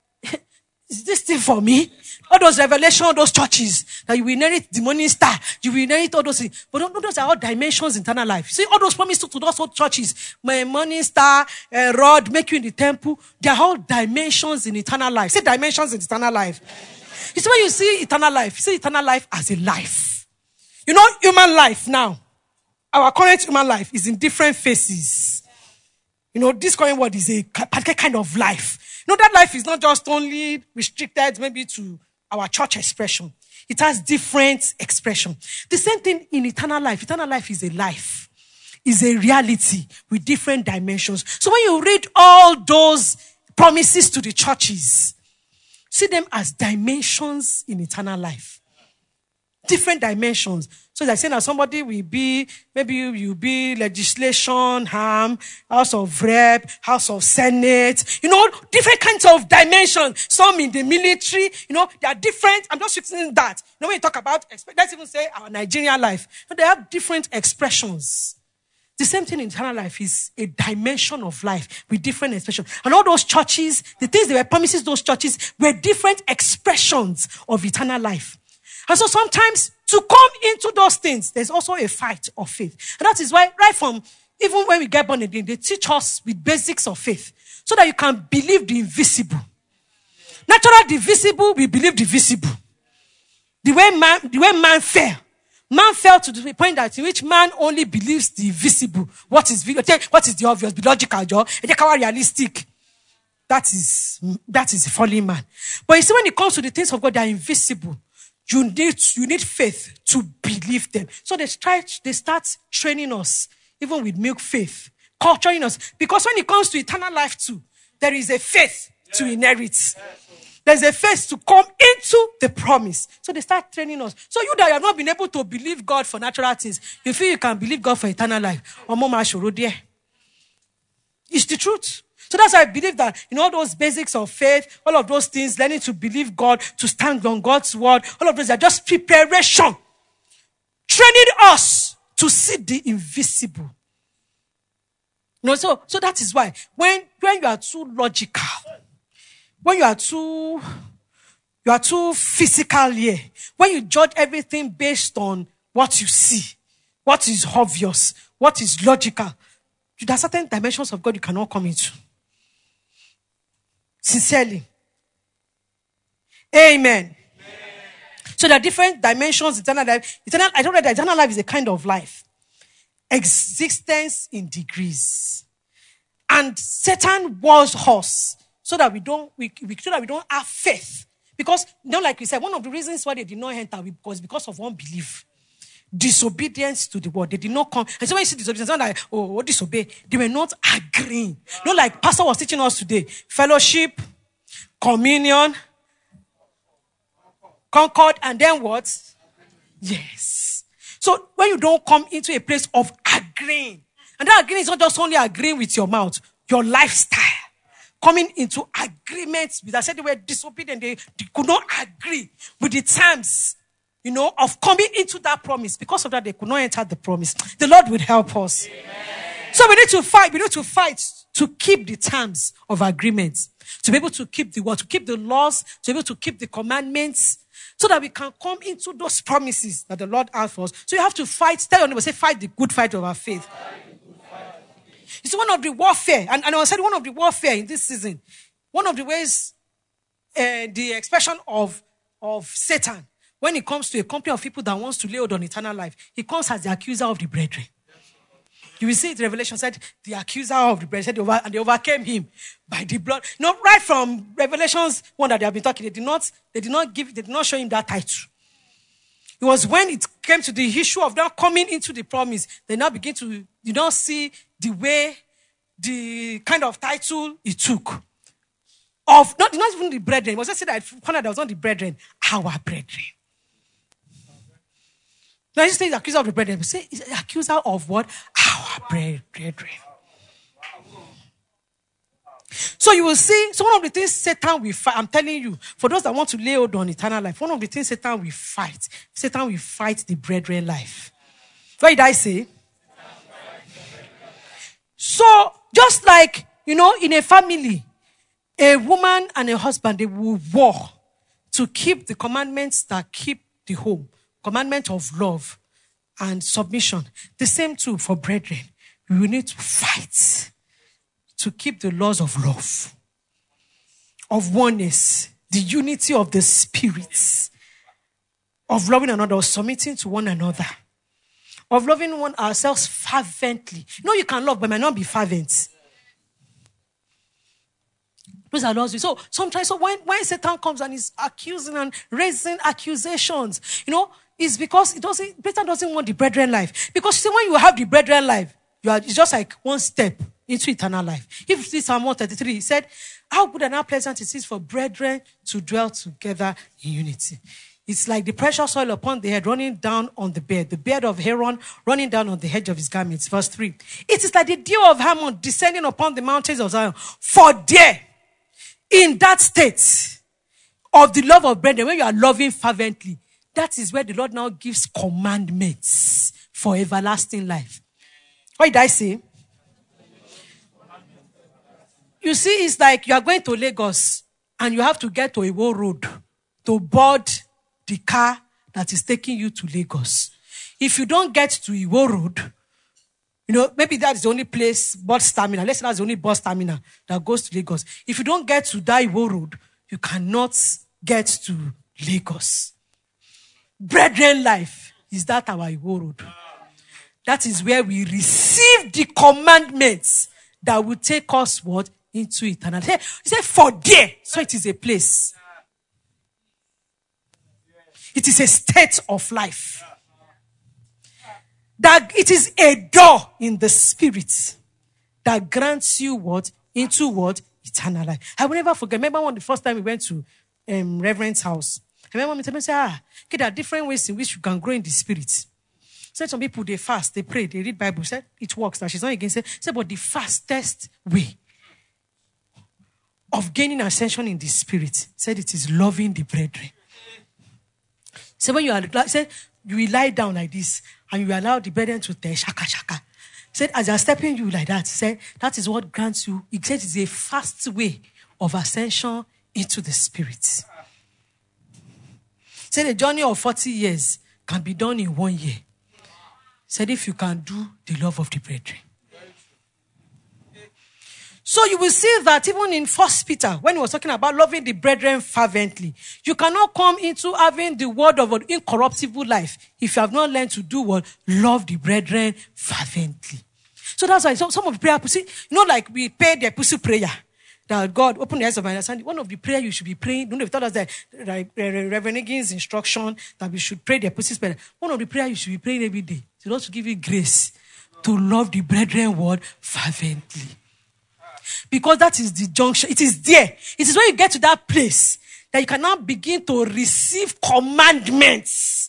is this thing for me? All those revelations, those churches, that you will inherit the morning star, you will inherit all those things. But those are all dimensions in eternal life. See, all those promises to those old churches, my morning star, rod, make you in the temple, they are all dimensions in eternal life. See, dimensions in eternal life. You see, when you see eternal life, see eternal life as a life. You know, human life now, our current human life is in different phases. You know, this current world is a particular kind of life. You know, that life is not just only restricted maybe to our church expression. It has different expression. The same thing in eternal life. Eternal life is a life. Is a reality with different dimensions. So when you read all those promises to the churches, see them as dimensions in eternal life. Different dimensions. So they're saying that somebody will be, maybe you'll be legislation, House of Rep, House of Senate, you know, different kinds of dimensions. Some in the military, you know, they are different. I'm just fixing that. You know, when you talk about, let's even say our Nigerian life, they have different expressions. The same thing in eternal life is a dimension of life with different expressions. And all those churches, the things they were promises those churches were different expressions of eternal life. And so sometimes to come into those things, there's also a fight of faith. And that is why right from, even when we get born again, they teach us with basics of faith so that you can believe the invisible. Naturally, the visible, we believe the visible. The way man fell. Man fell to the point that in which man only believes the visible. What is the obvious? Be logical, Joe. Realistic. That is a fallen man. But you see, when it comes to the things of God, they are invisible. You need faith to believe them. So they start training us, even with milk faith, culturing us. Because when it comes to eternal life too, there is a faith to inherit. There's a faith to come into the promise. So they start training us. So you that have not been able to believe God for natural things, you feel you can believe God for eternal life. It's the truth. So that's why I believe that in all those basics of faith, all of those things, learning to believe God, to stand on God's word, all of those are just preparation. Training us to see the invisible. So that is why when you are too logical, when you are too physical here, when you judge everything based on what you see, what is obvious, what is logical, there are certain dimensions of God you cannot come into. Sincerely. Amen. So there are different dimensions, eternal life. I don't know that eternal life is a kind of life. Existence in degrees. And Satan was us so that we don't have faith. Because, like we said, one of the reasons why they did not enter was because of unbelief. Disobedience to the word. They did not come. And so when you see disobedience, it's not like, disobey. They were not agreeing. Not like Pastor was teaching us today. Fellowship, communion, concord, and then what? Yes. So when you don't come into a place of agreeing, and that agreeing is not just only agreeing with your mouth, your lifestyle. Coming into agreements with, I said they were disobedient. They could not agree with the terms, of coming into that promise. Because of that, they could not enter the promise. The Lord will help us. Amen. So we need to fight. We need to fight to keep the terms of agreements. To be able to keep the word, to keep the laws, to be able to keep the commandments, so that we can come into those promises that the Lord has for us. So you have to fight. Tell your neighbor, say, fight the good fight of our faith. It's one of the warfare, and I said one of the warfare in this season. One of the ways, the expression of Satan, when it comes to a company of people that wants to lay hold on eternal life, he comes as the accuser of the brethren. You will see it, Revelation said, the accuser of the brethren, and they overcame him by the blood. Right from Revelations 1 that they have been talking, they did not show him that title. It was when it came to the issue of them coming into the promise, they now begin to, see the way, the kind of title he took. Of, not even the brethren. It was just said that that was not the brethren, our brethren. Now you say the accuser of the brethren. Say, is the accuser of what? Our brethren. So you will see, so one of the things Satan will fight, I'm telling you, for those that want to lay hold on eternal life, one of the things Satan will fight the brethren life. What did I say? So, just like, in a family, a woman and a husband, they will war to keep the commandments that keep the home. Commandment of love and submission. The same too for brethren. We will need to fight to keep the laws of love, of oneness, the unity of the spirits, of loving another, of submitting to one another, of loving ourselves fervently. You can love, but might not be fervent. Those are laws. So sometimes, when Satan comes and is accusing and raising accusations, it's because Satan doesn't want the brethren life. Because see, when you have the brethren life, it's just like one step into eternal life. If you see Psalm 133, he said, how good and how pleasant it is for brethren to dwell together in unity. It's like the precious oil upon the head running down on the beard of Aaron running down on the edge of his garments. Verse 3. It is like the dew of Hermon descending upon the mountains of Zion. For there, in that state of the love of brethren, when you are loving fervently, that is where the Lord now gives commandments for everlasting life. What did I say? You see, it's like you are going to Lagos and you have to get to Iwo Road to board the car that is taking you to Lagos. If you don't get to Iwo Road, maybe that's the only place, bus terminal. Let's say that's the only bus terminal that goes to Lagos. If you don't get to that Iwo Road, you cannot get to Lagos. Brethren life is that our Iwo Road. That is where we receive the commandments that will take us what? Into eternity. He said, for there. So it is a place. It is a state of life. That it is a door in the spirit that grants you what? Into what? eternal life. I will never forget. Remember when the first time we went to Reverend's house. I remember me say, okay, there are different ways in which you can grow in the spirit. Said some people, they fast, they pray, they read Bible. Said it works. That she's not against it. Said, but the fastest way of gaining ascension in the spirit, said it is loving the brethren. Said when you are, said you will lie down like this and you allow the brethren to tell shaka shaka. Said as they are stepping you like that, said that is what grants you. He said it's a fast way of ascension into the spirit. Said a journey of 40 years can be done in 1 year. Said if you can do the love of the brethren. So you will see that even in 1 Peter, when he was talking about loving the brethren fervently, you cannot come into having the word of an incorruptible life if you have not learned to do what? Love the brethren fervently. So that's why some of the prayer, like we pray the epistle prayer, that God open the eyes of my understanding. One of the prayer you should be praying, don't know if you thought that Reverend Higgins' instruction that we should pray the epistle prayer. One of the prayer you should be praying every day. The Lord to give you grace to love the brethren word fervently. Because that is the junction. It is there. It is when you get to that place that you can now begin to receive commandments.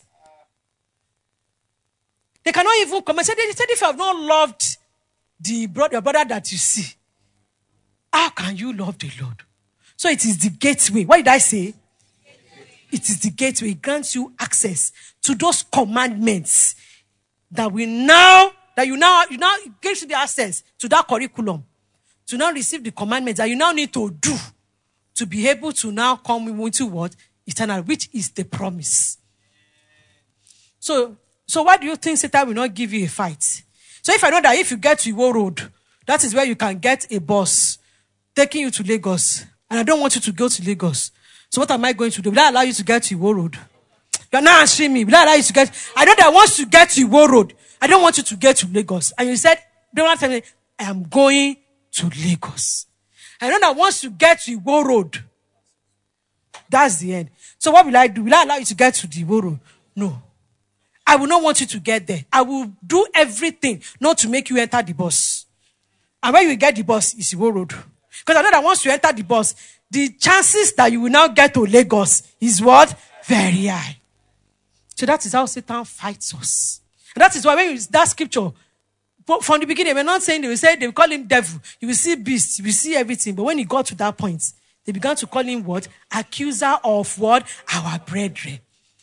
They cannot even come. They said if you have not loved your brother that you see, how can you love the Lord? So it is the gateway. What did I say? It is the gateway. It grants you access to those commandments that you now get the access to that curriculum. To now receive the commandments that you now need to do to be able to now come into what? Eternal, which is the promise. So why do you think Satan will not give you a fight? So if I know that if you get to Iwo Road, that is where you can get a bus taking you to Lagos, and I don't want you to go to Lagos. So what am I going to do? Will I allow you to get to Iwo Road? You're not answering me. Will I allow you to get? I know that once you get to Iwo Road, I don't want you to get to Lagos. And you said, don't tell me, I am going to Lagos. I know that once you get to Iwo Road, that's the end. So what will I do? Will I allow you to get to the Iwo Road? No. I will not want you to get there. I will do everything not to make you enter the bus. And when you get the bus, it's Iwo Road. Because I know that once you enter the bus, the chances that you will now get to Lagos is what? Very high. So that is how Satan fights us. And that is why when you that scripture, from the beginning, we're not saying they will call him devil. You will see beast, you will see everything. But when he got to that point, they began to call him what? Accuser of what? Our brethren.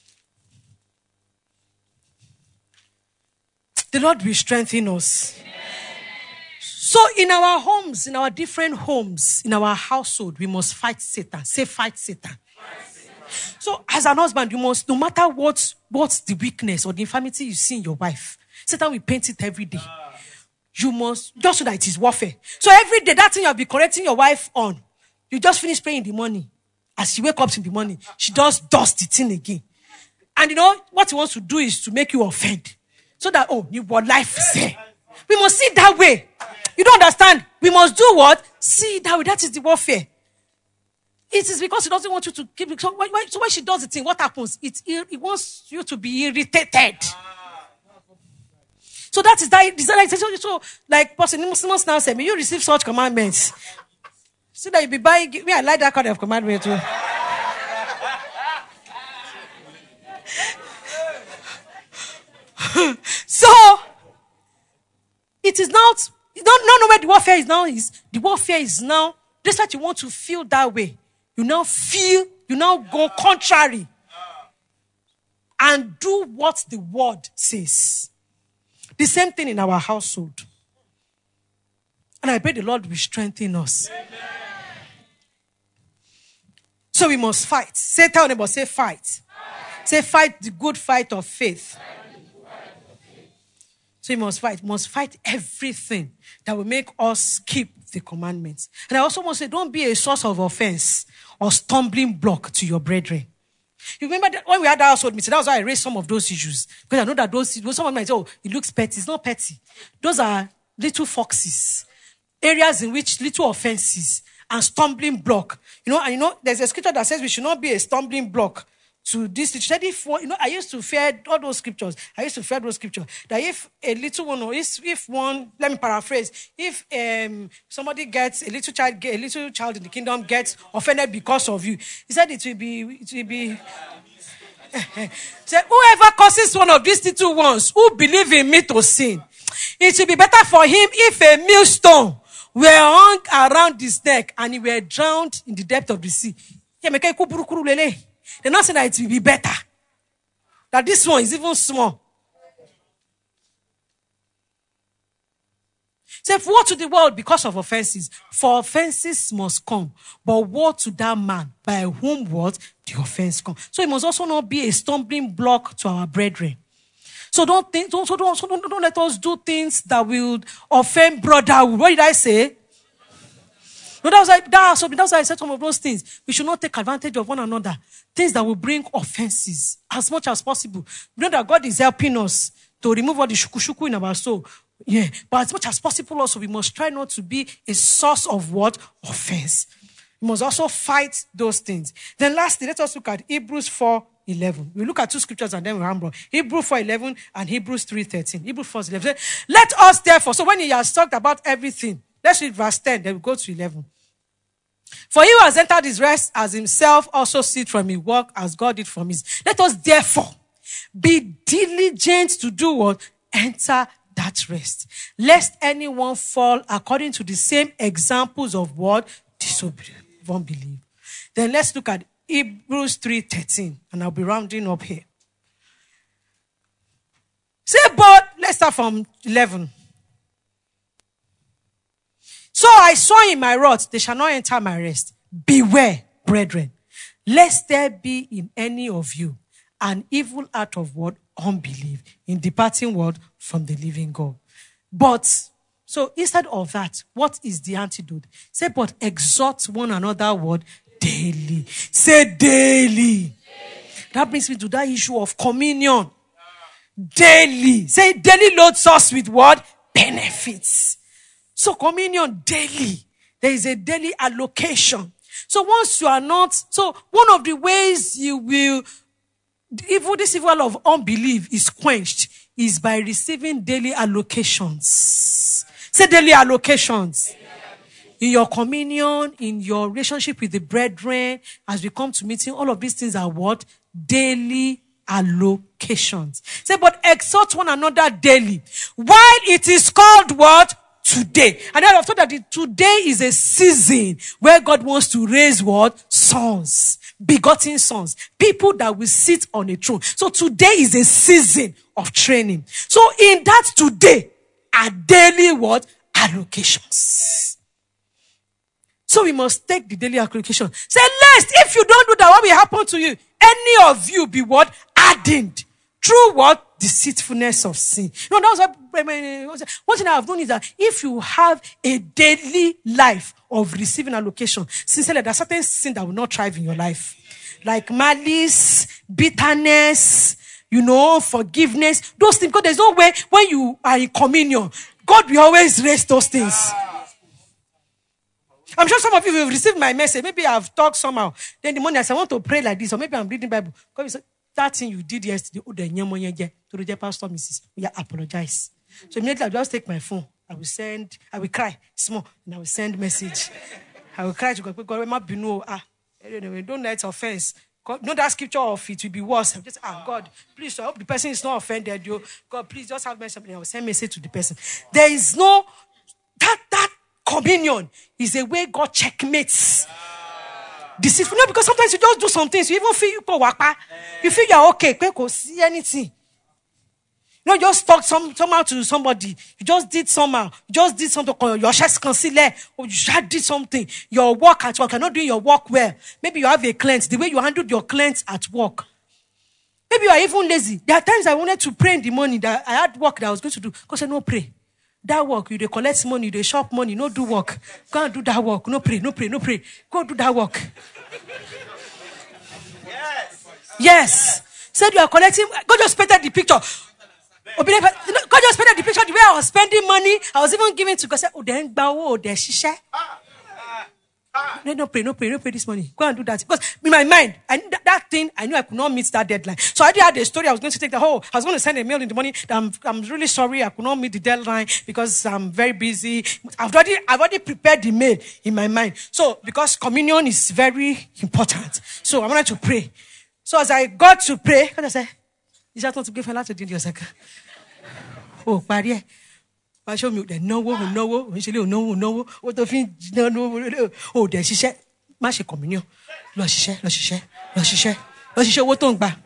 The Lord will strengthen us. Amen. So in our homes, in our different homes, in our household, we must fight Satan. Say fight Satan. So as an husband, you must, no matter what's the weakness or the infirmity you see in your wife, Satan will paint it every day. You must, just so that it is warfare. So every day, that thing you'll be correcting your wife on, you just finish praying in the morning. As she wakes up in the morning, she just does the thing again. And you know, what he wants to do is to make you offend. So that, your life is there. We must see it that way. You don't understand? We must do what? See it that way. That is the warfare. It is because he doesn't want you to keep it. So when she does the thing, what happens? It wants you to be irritated. So that is that. So like Pastor Muslims now say, may you receive such commandments. So that you be buying. Me, I like that kind of commandment too. So it is not. You don't know where the warfare is now. The warfare is now. That's what you want to feel that way. You now go contrary and do what the word says. The same thing in our household. And I pray the Lord will strengthen us. Amen. So we must fight. Say, tell neighbor, say fight. Say fight the good fight of faith. So we must fight. We must fight everything that will make us keep the commandments. And I also want to say, don't be a source of offense or stumbling block to your brethren. You remember that when we had our household meeting, that was why I raised some of those issues. Because I know that someone might say, it looks petty. It's not petty. Those are little foxes. Areas in which little offenses and stumbling block. And there's a scripture that says we should not be a stumbling block to this. She said, if I used to fear all those scriptures. That if a little one, or if one, let me paraphrase, if somebody gets a little child in the kingdom gets offended because of you, he said it will be. Say, whoever causes one of these little ones who believe in me to sin, it will be better for him if a millstone were hung around his neck and he were drowned in the depth of the sea. They're not saying that it will be better. That this one is even small. Say, woe to the world because of offenses. For offenses must come. But woe to that man by whom what the offense come. So it must also not be a stumbling block to our brethren. So don't let us do things that will offend brotherhood. What did I say? No, that's why I said some of those things. We should not take advantage of one another. Things that will bring offenses as much as possible. We know that God is helping us to remove all the shuku in our soul. Yeah, but as much as possible also, we must try not to be a source of what? Offense. We must also fight those things. Then lastly, let us look at Hebrews 4:11. We look at two scriptures and then we ramble. Hebrews 4:11 and Hebrews 3:13. Hebrews 4:11. Let us therefore, so when he has talked about everything, let's read verse 10, then we go to 11. For he who has entered his rest as himself also ceased from his work as God did from his. Let us therefore be diligent to do what? Enter that rest. Lest anyone fall according to the same examples of what? Disobedience, unbelief. Then let's look at Hebrews 3:13, and I'll be rounding up here. Say, but let's start from 11. So I saw in my wrath, they shall not enter my rest. Beware, brethren, lest there be in any of you an evil heart of what? Unbelief, in departing what? From the living God. But, so instead of that, what is the antidote? Say, but exhort one another what? Daily. Say daily. That brings me to that issue of communion. Daily. Say daily loads us with what? Benefits. So communion daily. There is a daily allocation. So once you are not, so one of the ways you will, this evil of unbelief is quenched is by receiving daily allocations. Say daily allocations. In your communion, in your relationship with the brethren, as we come to meeting, all of these things are what? Daily allocations. Say, but exhort one another daily. While it is called what? Today. And I have thought that today is a season where God wants to raise what? Sons. Begotten sons. People that will sit on a throne. So today is a season of training. So in that today are daily what? Allocations. So we must take the daily allocation. Say, lest if you don't do that, what will happen to you? Any of you be what? Hardened. Through what? Deceitfulness of sin. You know, that's what, one thing I have done is that if you have a daily life of receiving allocation, sincerely, there are certain sins that will not thrive in your life. Like malice, bitterness, forgiveness, those things. Because there's no way when you are in communion, God will always raise those things. I'm sure some of you will receive my message. Maybe I've talked somehow. Then the morning I say, I want to pray like this, or maybe I'm reading Bible. God will say, that thing you did yesterday, to the pastor, Mrs. We apologize. So immediately I'll just take my phone. I will cry small, and I will send message. I will cry to God, don't let offense. God, know that scripture of it will be worse. Just God, please, I hope the person is not offended. God, please just have mercy. I will send message to the person. There is no, that communion is a way God checkmates. Deceitful. No, because sometimes you just do some things. You even feel you feel you're okay. You can't see anything. You just talk somehow to somebody. You just did somehow. You just did something. Your chest concealer. Or you just did something. Your work at work. You're not doing your work well. Maybe you have a client. The way you handled your clients at work. Maybe you are even lazy. There are times I wanted to pray in the morning that I had work that I was going to do. Because I no pray. That work, you collect money, you shop money, no do work. Go and do that work. No pray. Go do that work. Yes. Said you are collecting. God just painted the picture. God just painted the picture the way I was spending money. I was even giving to God. Said, then shisha. No pray this morning. Go and do that. Because in my mind, I knew that thing, I knew I could not meet that deadline. So I already had a story. I was going to take I was going to send a mail in the morning that I'm really sorry I could not meet the deadline because I'm very busy. I've already prepared the mail in my mind. So because communion is very important. So I wanted to pray. So as I got to pray, what I said, you just want to give a lot to do your second. Oh, barrier. I show me the no. What the thing? No. Oh, there she said, "Mash communion." Lo share. What tongue ba?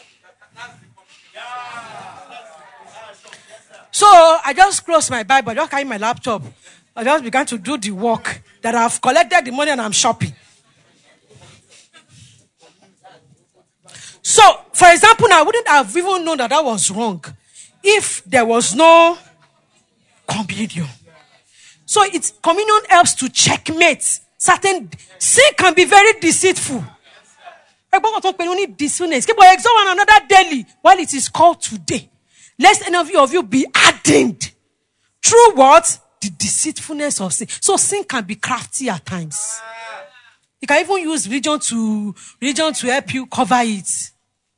So I just closed my Bible. I just carry my laptop. I just began to do the work that I've collected the money and I'm shopping. So, for example, now I wouldn't have even known that was wrong if there was no communion. So communion helps to checkmate certain sin can be very deceitful. Keep exalt one another daily while it is called today. Lest any of you be hardened through what? The deceitfulness of sin. So sin can be crafty at times. You can even use religion to help you cover it.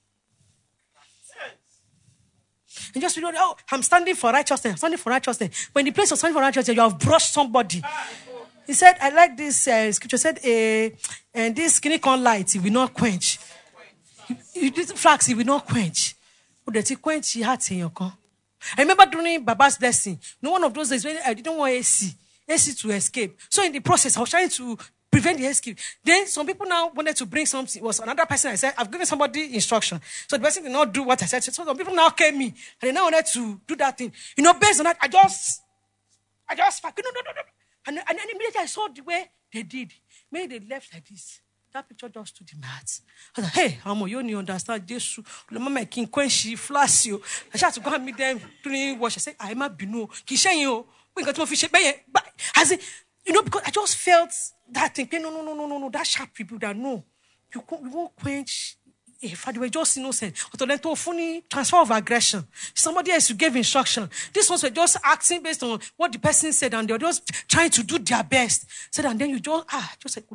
And just I'm standing for righteousness. When in the place of standing for righteousness, you have brushed somebody. He said, I like this scripture. Said, and this skinny corn light, it will not quench. This flax, it will not quench. But the quench, he had in your con. I remember during Baba's blessing, one of those days when I didn't want AC to escape. So in the process, I was trying to prevent the escape. Then some people now wanted to bring something. It was another person. I said, I've given somebody instruction. So the person did not do what I said. So some people now came me and they now wanted to do that thing. Based on that, I just no. And immediately I saw the way they did. Maybe they left like this. That picture just stood in my heart. I was like, hey, Amo, you only understand Jesus. Mama king quench flash you. I had to go and meet them during wash. I said, I might be no. Kishen you. We got to fish. But as it, because I just felt that thing. No. That sharp people that no. You won't quench. If they were just innocent, or to funny transfer of aggression. Somebody else who gave instruction. These ones were just acting based on what the person said, and they were just trying to do their best. Said, and then you just like,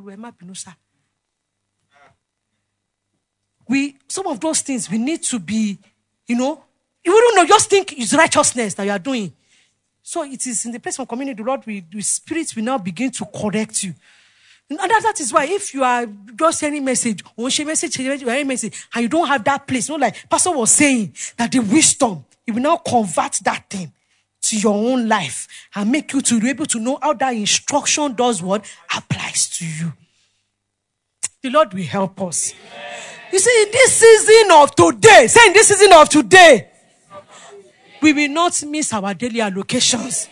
some of those things we need to be, you wouldn't know, just think it's righteousness that you are doing. So it is in the place of community, the Lord, the Spirit will now begin to correct you. And that is why if you are just sending message, and you don't have that place, like Pastor was saying, that the wisdom, it will now convert that thing to your own life and make you to be able to know how that instruction does what applies to you. The Lord will help us. Amen. You see, in this season of today, we will not miss our daily allocations.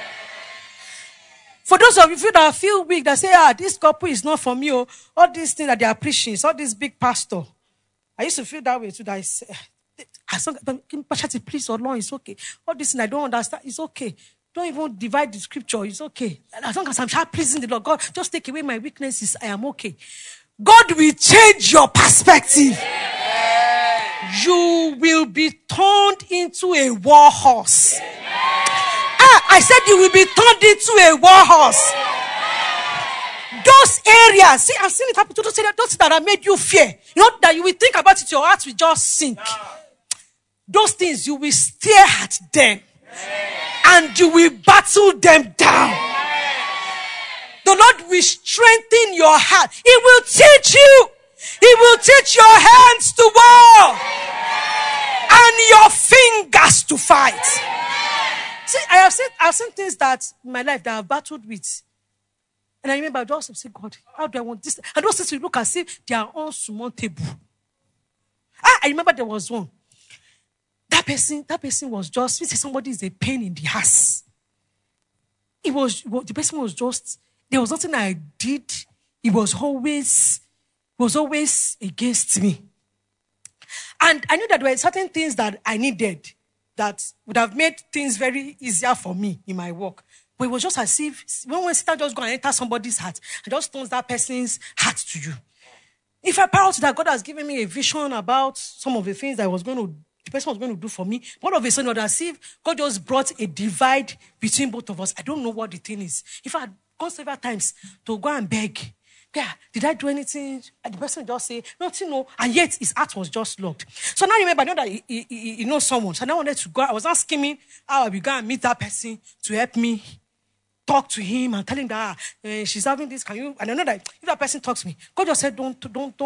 For those of you that feel weak, that say, this couple is not for me, all these things that they are preaching, all this big pastor. I used to feel that way too, that I say, please, Lord, it's okay. All this thing I don't understand, it's okay. Don't even divide the scripture, it's okay. As long as I'm pleasing the Lord, God, just take away my weaknesses, I am okay. God will change your perspective. Yeah. You will be turned into a war horse. I said you will be turned into a war horse. Those areas, see, I've seen it happen to those areas, those that have made you fear. That you will think about it, your heart will just sink. Those things, you will stare at them. And you will battle them down. The Lord will strengthen your heart. He will teach you. He will teach your hands to war. And your fingers to fight. See, I've seen things that in my life that I've battled with. And I remember I just say, God, how do I want this? And those things you look as if they are unsurmountable. I remember there was one. That person was just, somebody is a pain in the ass. The person was just, there was nothing I did. He was always against me. And I knew that there were certain things that I needed that would have made things very easier for me in my work. But it was just as if when Satan just go and enter somebody's heart and just turns that person's heart to you. If I prior to that, God has given me a vision about some of the things that the person was going to do for me. One of a sudden, as if God just brought a divide between both of us. I don't know what the thing is. If I had gone several times to go and beg, yeah, did I do anything? And the person just say, nothing, no. And yet his heart was just locked. So now remember, I know that he knows someone. So I now wanted to go. I was not scheming how I will go and meet that person to help me talk to him and tell him that she's having this. Can you? And I know that if that person talks to me, God just said, don't.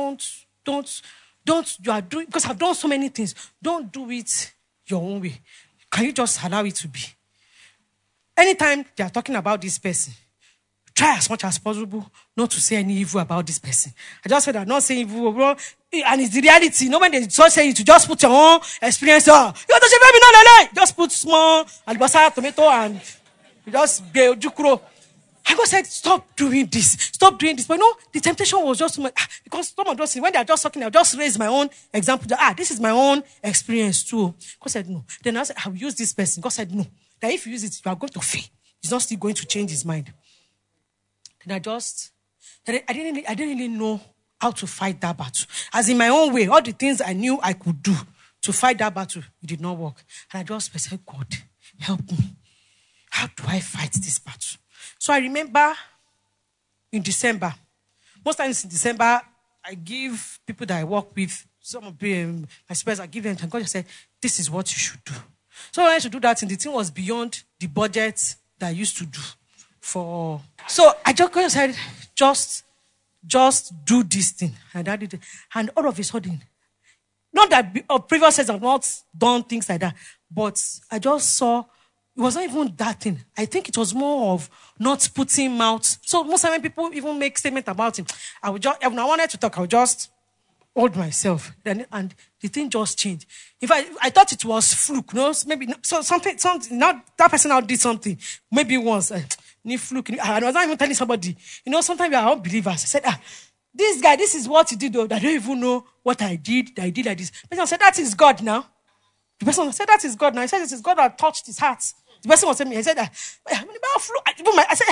You are doing, because I've done so many things. Don't do it your own way. Can you just allow it to be? Anytime they are talking about this person, try as much as possible not to say any evil about this person. I just said I'm not saying evil, bro. And it's the reality. No, when they start saying it, you just put your own experience on. You just put small albasa, tomato, and you just build jukro. I God said, stop doing this. Stop doing this. But no, the temptation was just too much. Because some of those things, when they're just talking, I'll just raise my own example. This is my own experience too. God said, no. Then I said, I'll use this person. God said, no. That if you use it, you are going to fail. He's not still going to change his mind. Then I didn't really know how to fight that battle. As in my own way, all the things I knew I could do to fight that battle, it did not work. And I just said, God, help me. How do I fight this battle? So I remember in December, most times in December, I give people that I work with, some of my spurs, I give them, and God just said, this is what you should do. So when I used to do that, and the thing was beyond the budget that I used to do. So I just said, just do this thing. And I did it. And all of a sudden, not that previous says I've not done things like that, but I just saw, it was not even that thing. I think it was more of not putting mouth. So most of the time when people even make statements about him, when I wanted to talk, I would just hold myself. And the thing just changed. In fact, I thought it was fluke. Maybe so something. Not that person now did something. Maybe once. Fluke. I was not even telling somebody. Sometimes we are unbelievers. I said, this guy, this is what he did. Though. I don't even know what I did. I did like this. The person said, that is God now. The person said, that is God now. He said, it is God that touched his heart. The person was telling me, I said, I said,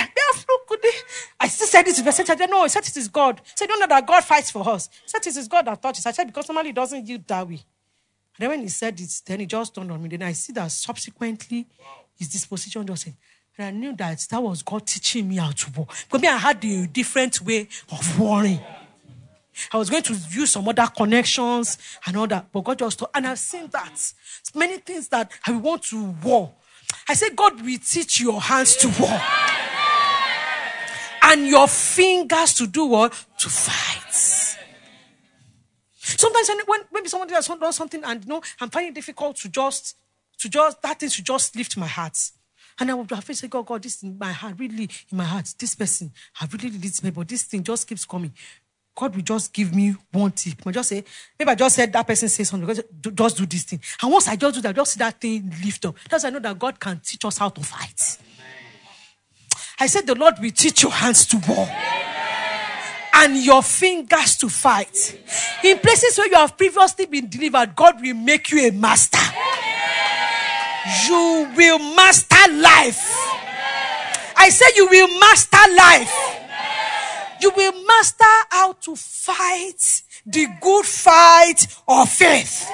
I still said this. I said, no, I said it is God. I said, no, that God fights for us. I said, it is God that touches. I said, because normally it doesn't yield that way. And then when he said it, then it just dawned on me. Then I see that subsequently his disposition just said, and I knew that was God teaching me how to war. Because I had a different way of warring. I was going to use some other connections and all that, but God just taught. And I've seen that. Many things that I want to war. I said, God will teach your hands to war. And your fingers to do what? To fight. Sometimes when maybe someone does something and I'm finding it difficult to just that thing to just lift my heart. And I would have to say, God, this in my heart, really in my heart, this person, I really leads me, but this thing just keeps coming. God will just give me one tip. I just say, maybe I just said that person say something, just do this thing. And once I just do that, just see that thing lift up. That's why I know that God can teach us how to fight. I said the Lord will teach your hands to war. And your fingers to fight. In places where you have previously been delivered, God will make you a master. You will master life. I said you will master life. You will master how to fight the good fight of faith.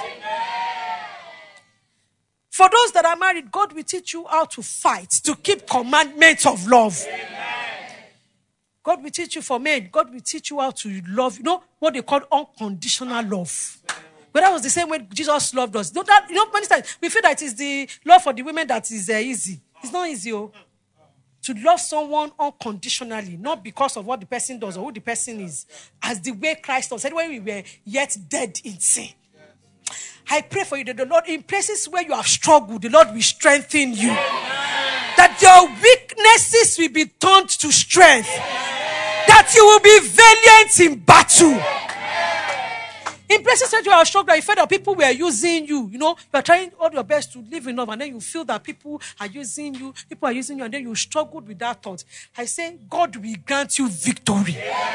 For those that are married, God will teach you how to fight, to keep commandments of love. God will teach you for men. God will teach you how to love. What they call unconditional love. But that was the same way Jesus loved us. Many times we feel that it's the love for the women that is easy. It's not easy. To love someone unconditionally, not because of what the person does or who the person is, as the way Christ said when we were yet dead in sin. I pray for you that the Lord, in places where you have struggled, the Lord will strengthen you. That your weaknesses will be turned to strength. That you will be valiant in battle. In places where you are struggling, you feel that people were using you. You are trying all your best to live in love, and then you feel that people are using you, and then you struggled with that thought. I say, God will grant you victory.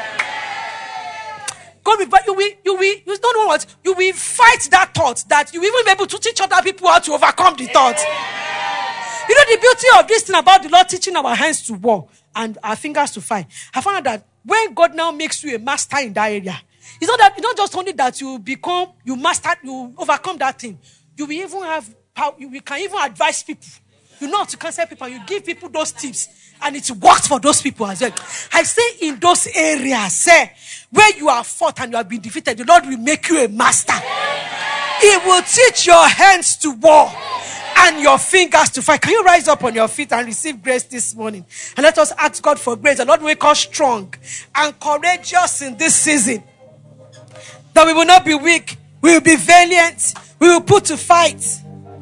God will, you don't know what, you will fight that thought, that you will even be able to teach other people how to overcome the thought. The beauty of this thing about the Lord teaching our hands to war and our fingers to fight. I found out that when God now makes you a master in that area, it's not just only that you overcome that thing. You will even have power. You can even advise people You know how to cancel people. You give people those tips. And it works for those people as well. I say in those areas, where you are fought and you have been defeated, the Lord will make you a master. He will teach your hands to war and your fingers to fight. Can you rise up on your feet and receive grace this morning? And let us ask God for grace. The Lord will make us strong and courageous in this season. That we will not be weak. We will be valiant. We will put to fight.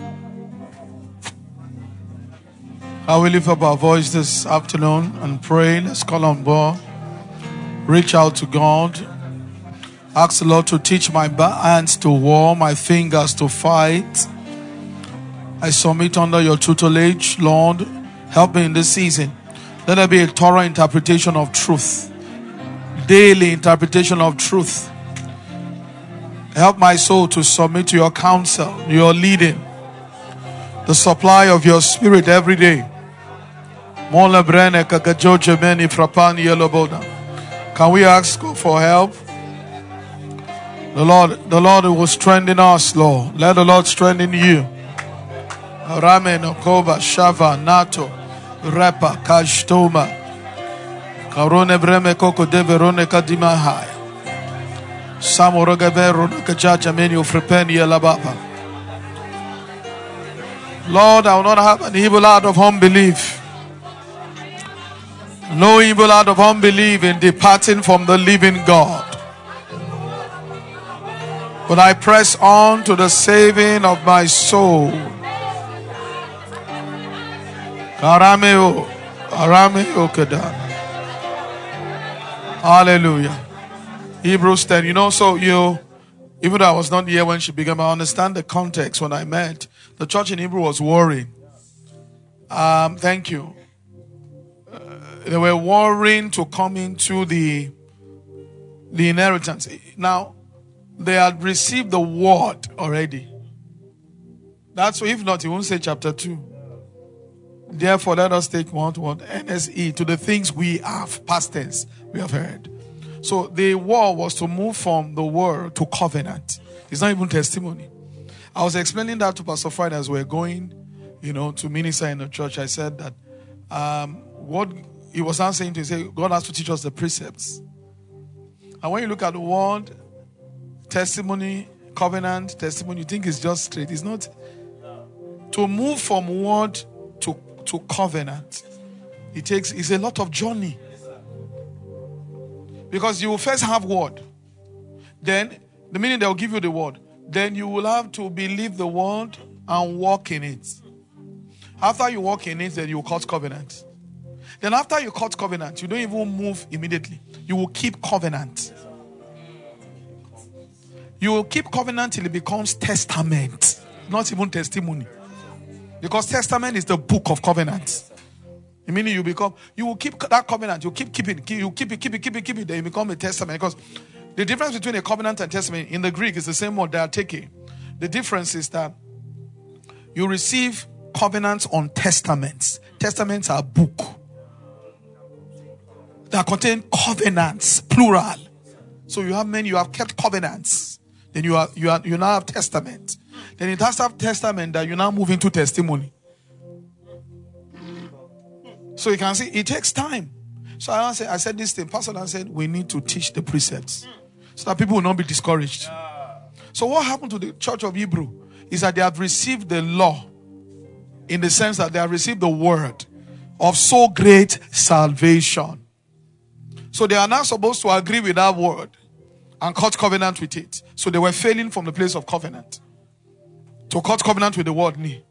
I will lift up our voice this afternoon and pray. Let's call on God. Reach out to God. Ask the Lord to teach my hands to war, my fingers to fight. I submit under your tutelage, Lord. Help me in this season. Let there be a thorough interpretation of truth. Daily interpretation of truth. Help my soul to submit to your counsel, your leading. The supply of your spirit every day. Can we ask for help? The Lord will strengthen us, Lord. Let the Lord strengthen you. Rame Nokoba Shava Nato Repa Kashtoma Karone Breme Koko de Verone Kadima High Samorogavero Kajaja Menu Frepeni Labapa. Lord, I will not have an evil heart of unbelief. No evil heart of unbelief in departing from the living God. But I press on to the saving of my soul. Arameo Kedan. Hallelujah. Hebrews 10. You know, so even though I was not here when she began, I understand the context when I met. The church in Hebrew was worrying. Thank you. They were worrying to come into the inheritance. Now, they had received the word already. That's why, if not, he won't say chapter 2. Therefore, let us take what NSE to the things we have, past tense, we have heard. So the war was to move from the word to covenant. It's not even testimony. I was explaining that to Pastor Friday as we're going, to minister in the church. I said that what he was not saying to say, God has to teach us the precepts. And when you look at the word, testimony, covenant, testimony, you think it's just straight. It's not. To move from word to covenant, it's a lot of journey. Because you will first have word. Then, the minute they'll give you the word, then you will have to believe the word and walk in it. After you walk in it, then you will cut covenant. Then after you cut covenant, you don't even move immediately. You will keep covenant. You will keep covenant till it becomes testament. Not even testimony. Because testament is the book of covenant. Meaning you will keep that covenant. You keep it. Then you become a testament. Because the difference between a covenant and testament in the Greek is the same word, diatheke. The difference is that you receive covenants on testaments. Testaments are a book that contain covenants, plural. So you have kept covenants. Then you now have testament. Then it has to have testament that you now move into testimony. So you can see it takes time. So I said this thing. Pastor Dan said we need to teach the precepts so that people will not be discouraged. So what happened to the church of Hebrew is that they have received the law in the sense that they have received the word of so great salvation. So they are now supposed to agree with that word and cut covenant with it. So they were failing from the place of covenant to cut covenant with the word ni.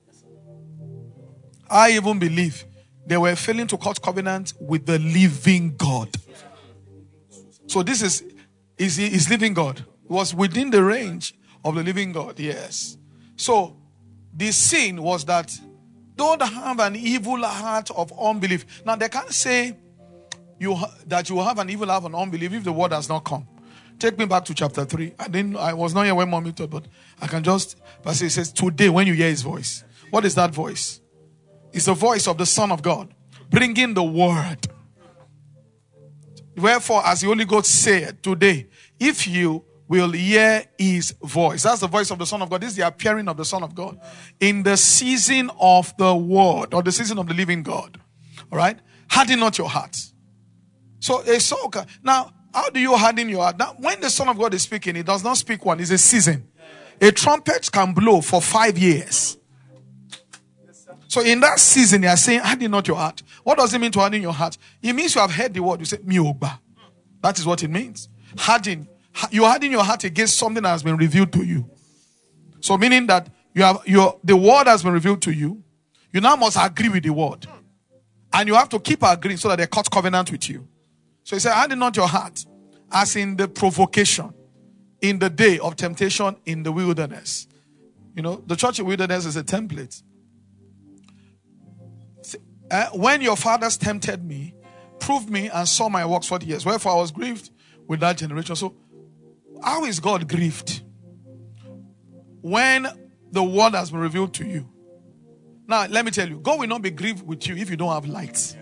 I even believe they were failing to cut covenant with the living God. So this is living God. It was within the range of the living God. Yes. So the sin was that don't have an evil heart of unbelief. Now they can't say that you have an evil heart of unbelief if the word has not come. Take me back to chapter 3. I was not here when mommy taught, but I can just, but it says, today when you hear his voice. What is that voice? It's the voice of the Son of God, bringing the word. Wherefore, as the Holy Ghost said today, if you will hear his voice. That's the voice of the Son of God. This is the appearing of the Son of God in the season of the word, or the season of the living God. All right? Harden not your heart. So now, how do you harden your heart? Now, when the Son of God is speaking, he does not speak one. It's a season. A trumpet can blow for 5 years. So in that season, they are saying, harden not your heart. What does it mean to harden your heart? It means you have heard the word. You say, miogba. That is what it means. Harden. You harden your heart against something that has been revealed to you. So meaning that the word has been revealed to you. You now must agree with the word. And you have to keep agreeing so that they cut covenant with you. So he said, harden not your heart, as in the provocation, in the day of temptation in the wilderness. You know, the church of wilderness is a template. When your fathers tempted me, proved me, and saw my works 40 years. Wherefore I was grieved with that generation. So, how is God grieved? When the word has been revealed to you. Now, let me tell you, God will not be grieved with you if you don't have light.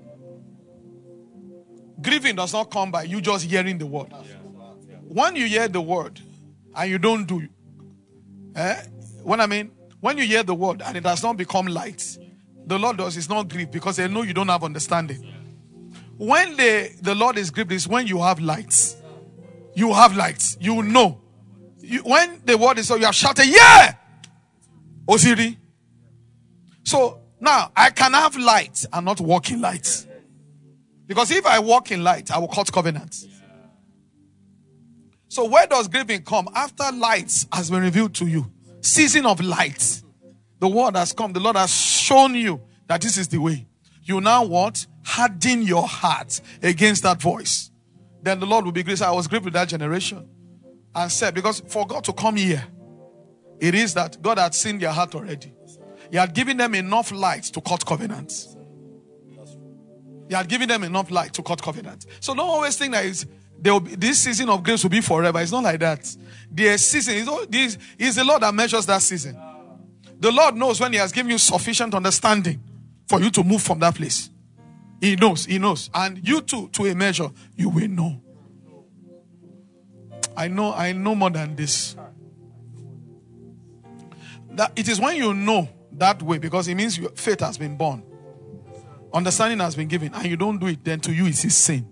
Grieving does not come by you just hearing the word. When you hear the word and you don't do, when you hear the word and it does not become light, the Lord is not grieved because they know you don't have understanding. When the Lord is grieved is when you have lights. You have lights. You know. When the word is so, you have shouted, yeah! Osiri. So now I can have light and not walk in light. Because if I walk in light, I will cut covenants. So where does grieving come? After light has been revealed to you. Season of light. The word has come. The Lord has shown you that this is the way. You now what? Harden your heart against that voice. Then the Lord will be grieved. I was grieved with that generation. And said, because for God to come here, it is that God had seen their heart already. He had given them enough light to cut covenants. He had given them enough light to cut covenants. So don't always think that this season of grace will be forever. It's not like that. The season is the Lord that measures that season. The Lord knows when He has given you sufficient understanding for you to move from that place. He knows. And you too, to a measure, you will know. I know more than this. That it is when you know that way, because it means your faith has been born. Understanding has been given, and you don't do it, then to you it is sin.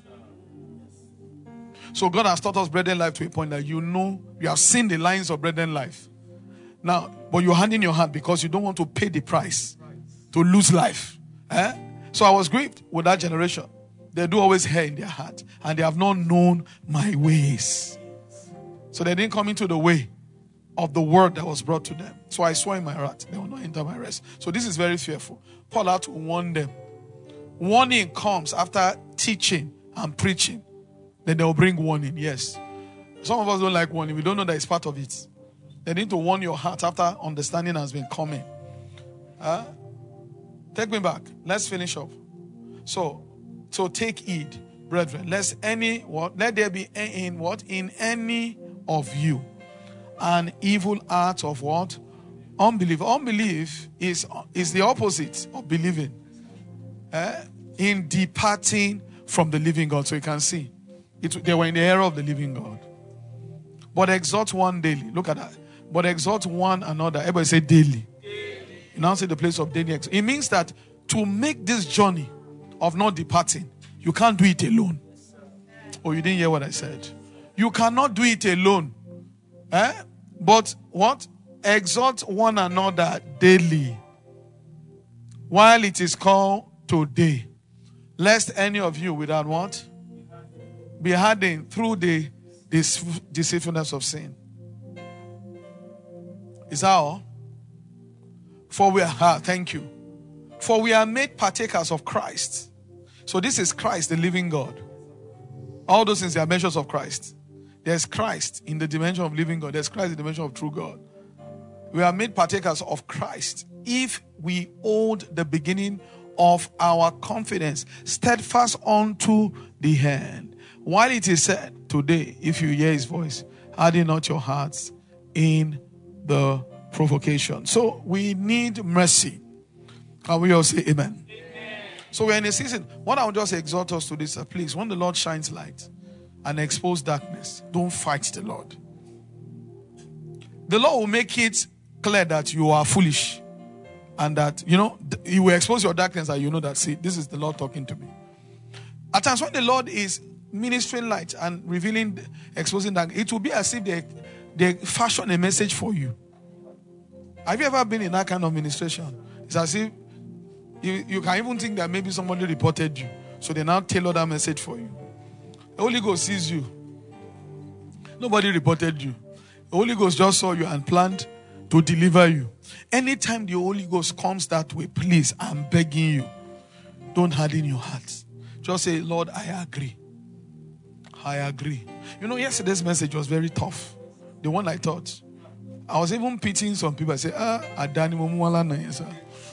So God has taught us bread and life to a point that you know, you have seen the lines of bread and life. Now, but you're handing your heart because you don't want to pay the price to lose life. So I was grieved with that generation. They do always hear in their heart, and they have not known my ways. So they didn't come into the way of the word that was brought to them. So I swore in my heart, they will not enter my rest. So this is very fearful. Paul had to warn them. Warning comes after teaching and preaching. Then they will bring warning. Yes. Some of us don't like warning. We don't know that it's part of it. They need to warn your heart after understanding has been coming. Take me back. Let's finish up. So take heed, brethren. Let there be in any of you an evil heart of what? Unbelief. Unbelief is the opposite of believing. In departing from the living God. So you can see, they were in the era of the living God. But exhort one daily. Look at that. But exhort one another. Everybody say daily. You now say the place of daily. It means that to make this journey of not departing, you can't do it alone. Oh, you didn't hear what I said. You cannot do it alone. But what? Exhort one another daily, while it is called today, lest any of you without what? Be hardened through the deceitfulness of sin. Is that all? Thank you. For we are made partakers of Christ. So this is Christ, the living God. All those things are measures of Christ. There's Christ in the dimension of living God. There's Christ in the dimension of true God. We are made partakers of Christ if we hold the beginning of our confidence steadfast unto the end. While it is said today, if you hear His voice, harden not your hearts in the provocation. So we need mercy. Can we all say amen? So we're in a season. What I would just exhort us to this, please, when the Lord shines light, and expose darkness, don't fight the Lord. The Lord will make it clear that you are foolish and that, He will expose your darkness and you know that, see, this is the Lord talking to me. At times when the Lord is ministering light and revealing, exposing darkness, it will be as if they fashion a message for you. Have you ever been in that kind of ministration? It's as if you can even think that maybe somebody reported you. So they now tailor that message for you. The Holy Ghost sees you. Nobody reported you. The Holy Ghost just saw you and planned to deliver you. Anytime the Holy Ghost comes that way, please, I'm begging you, don't harden your heart. Just say, Lord, I agree. I agree. Yesterday's message was very tough. The one I taught. I was even pitying some people. I said, Adani Momuala na sir.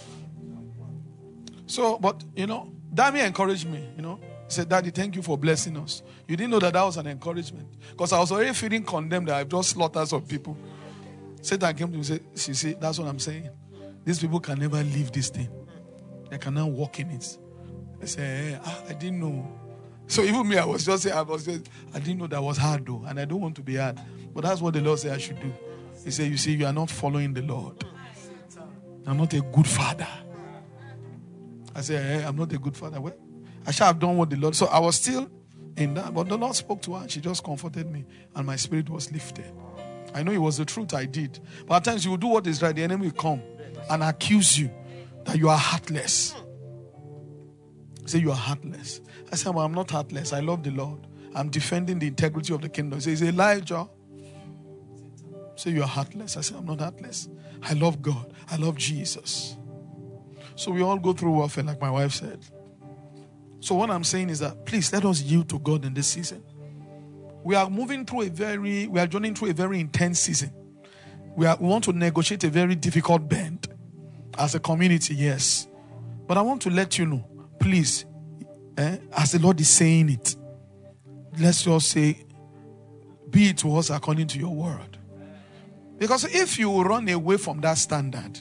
So, but, Dami encouraged me, He said, Daddy, thank you for blessing us. You didn't know that was an encouragement. Because I was already feeling condemned that I've just slaughtered some people. Satan came to me and said, see, that's what I'm saying. These people can never leave this thing. They cannot walk in it. I said, I didn't know. So even me, I didn't know that was hard though. And I don't want to be hard. But that's what the Lord said I should do. He said, you see, you are not following the Lord. I'm not a good father. I said, I'm not a good father. Well, I should have done what the Lord. So I was still in that. But the Lord spoke to her and she just comforted me. And my spirit was lifted. I know it was the truth I did. But at times you will do what is right. The enemy will come and accuse you that you are heartless. Say you are heartless. I said, well, I'm not heartless. I love the Lord. I'm defending the integrity of the kingdom. He says, Elijah. Say you are heartless. I said, I'm not heartless. I love God. I love Jesus. So we all go through warfare, like my wife said. So what I'm saying is that, please, let us yield to God in this season. We are journeying through a very intense season. We want to negotiate a very difficult bend as a community, yes. But I want to let you know, please, as the Lord is saying it, let's just say, be it to us according to your word. Because if you run away from that standard,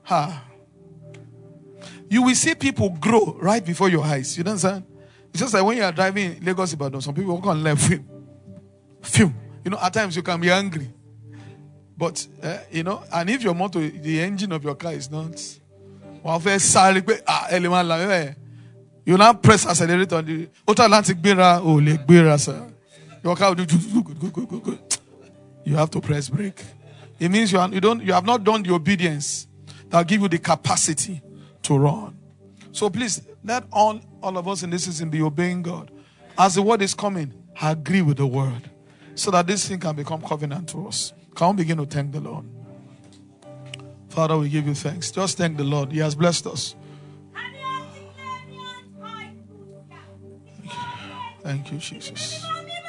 you will see people grow right before your eyes. You understand? It's just like when you are driving in Lagos, Ibadan, some people walk on left film. At times you can be angry. But, and if your motor, the engine of your car is not, you now press accelerator on the Outer Atlantic Bera, sir. Your car will do good. You have to press brake. It means you have not done the obedience that will give you the capacity to run. So please, let all of us in this season be obeying God. As the word is coming, agree with the word, so that this thing can become covenant to us. Can we begin to thank the Lord? Father, we give you thanks. Just thank the Lord. He has blessed us. Thank you, Jesus.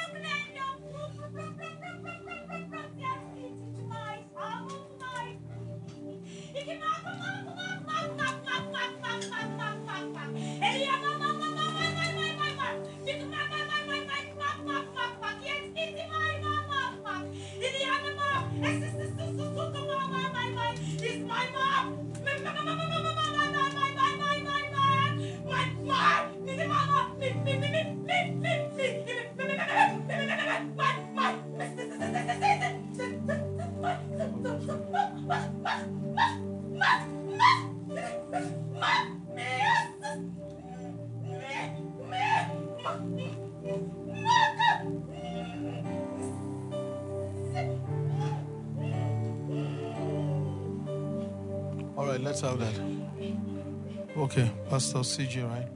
All right, let's have that. Okay, Pastor CJ, right?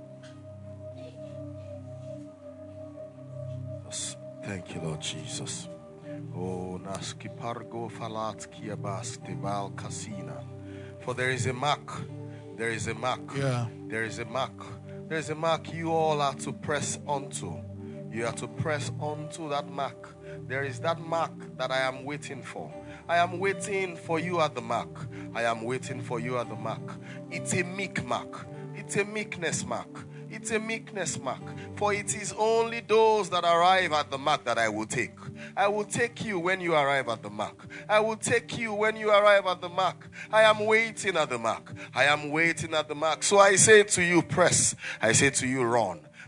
Thank you, Lord Jesus. Oh, naski pargo falatki abaste val casina. For there is a mark. There is a mark. Yeah. There is a mark. There is a mark you all are to press onto. You are to press onto that mark. There is that mark that I am waiting for. I am waiting for you at the mark. I am waiting for you at the mark. It's a meek mark. It's a meekness mark. It's a meekness mark. For it is only those that arrive at the mark that I will take. I will take you when you arrive at the mark. I will take you when you arrive at the mark. I am waiting at the mark. I am waiting at the mark. So I say to you, press. I say to you, run.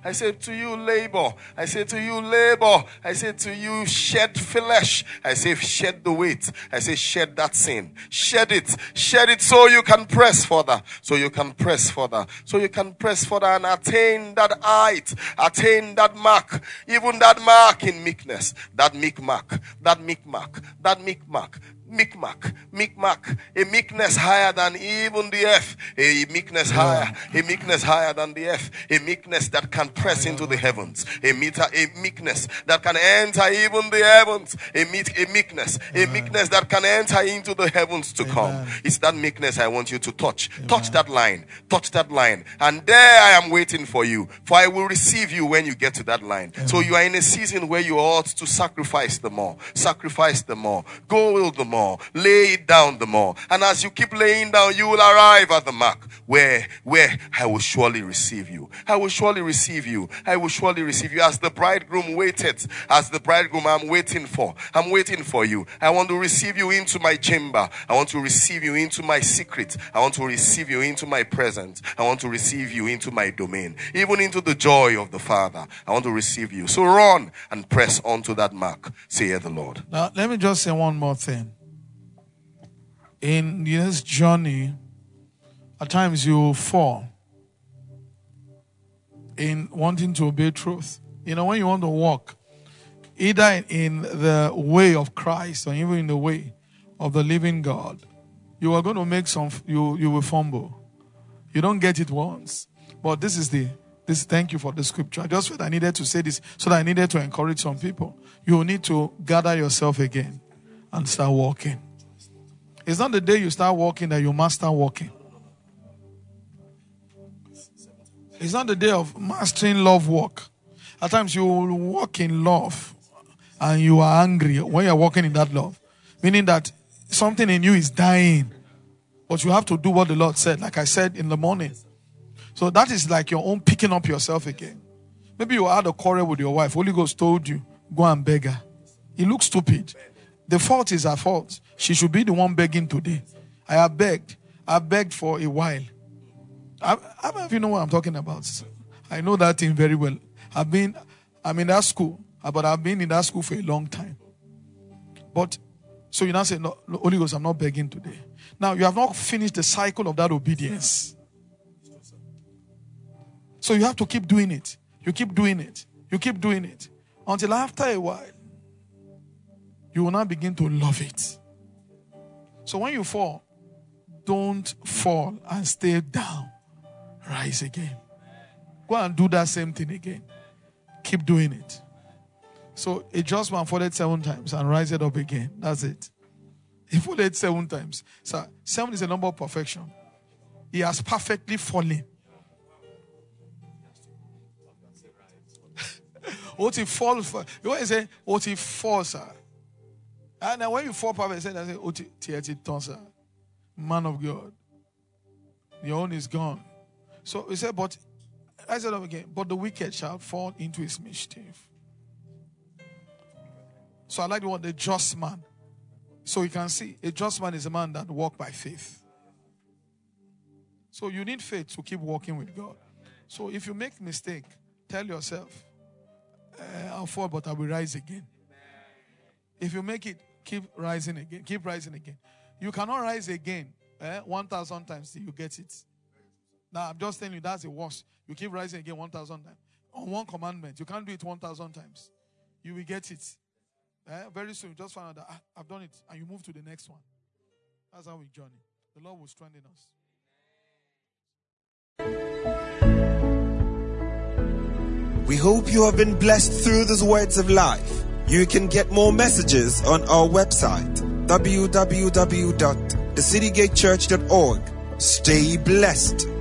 I say to you, labor. I say to you, labor. I say to you, shed flesh. I say, shed the weight. I say, shed that sin. Shed it. Shed it so you can press further. So you can press further. So you can press further and attain that height. Attain that mark. Even that mark in meekness. That meek mark. That meek mark. That meek mark. Meek, a meekness higher than even the earth, a meekness higher than the earth, a meekness that can press into the heavens, a meekness that can enter even the heavens, a meekness that can enter into the heavens to come. It's that meekness I want you to touch. Touch that line, and there I am waiting for you, for I will receive you when you get to that line. So you are in a season where you ought to sacrifice the more, go the more. Lay it down the more. And as you keep laying down, you will arrive at the mark where I will surely receive you. I will surely receive you. As the bridegroom waited, I'm waiting for you. I want to receive you into my chamber. I want to receive you into my secret. I want to receive you into my presence. I want to receive you into my domain, even into the joy of the Father. I want to receive you. So run and press on to that mark, saith the Lord. Now, let me just say one more thing. In this journey, at times you fall in wanting to obey truth. You know, when you want to walk, either in the way of Christ or even in the way of the living God, you are going to make you will fumble. You don't get it once. But thank you for the scripture. I just felt I needed to say this so that I needed to encourage some people. You will need to gather yourself again and start walking. It's not the day you start walking that you must start walking. It's not the day of mastering love walk. At times you will walk in love and you are angry when you're walking in that love. Meaning that something in you is dying. But you have to do what the Lord said, like I said in the morning. So that is like your own picking up yourself again. Maybe you had a quarrel with your wife. Holy Ghost told you, go and beg her. It looks stupid. The fault is her fault. She should be the one begging today. I begged for a while. I don't know if you know what I'm talking about. I know that thing very well. I'm in that school, but I've been in that school for a long time. But, so you now say, no, Holy Ghost, I'm not begging today. Now, you have not finished the cycle of that obedience. So you have to keep doing it. You keep doing it. Until after a while, you will now begin to love it. So when you fall, don't fall and stay down. Rise again. Go and do that same thing again. Keep doing it. So a just man falleth 7 times and riseth up again. That's it. He falleth 7 times. So 7 is a number of perfection. He has perfectly fallen. What he falls for? You want to say, what he falls, sir? And then when you fall perfect, I say, oh, sir. Man of God. Your own is gone. So he said, but I said again, but the wicked shall fall into his mischief. So I like the word, the just man. So you can see, a just man is a man that walks by faith. So you need faith to keep walking with God. So if you make mistake, tell yourself, I'll fall, but I will rise again. If you make it, keep rising again. Keep rising again. You cannot rise again 1,000 times till you get it. Now, I'm just telling you, that's the worst. You keep rising again 1,000 times. On one commandment, you can't do it 1,000 times. You will get it. Very soon, you just find out that I've done it. And you move to the next one. That's how we journey. The Lord will strengthen us. We hope you have been blessed through these words of life. You can get more messages on our website, www.thecitygatechurch.org. Stay blessed.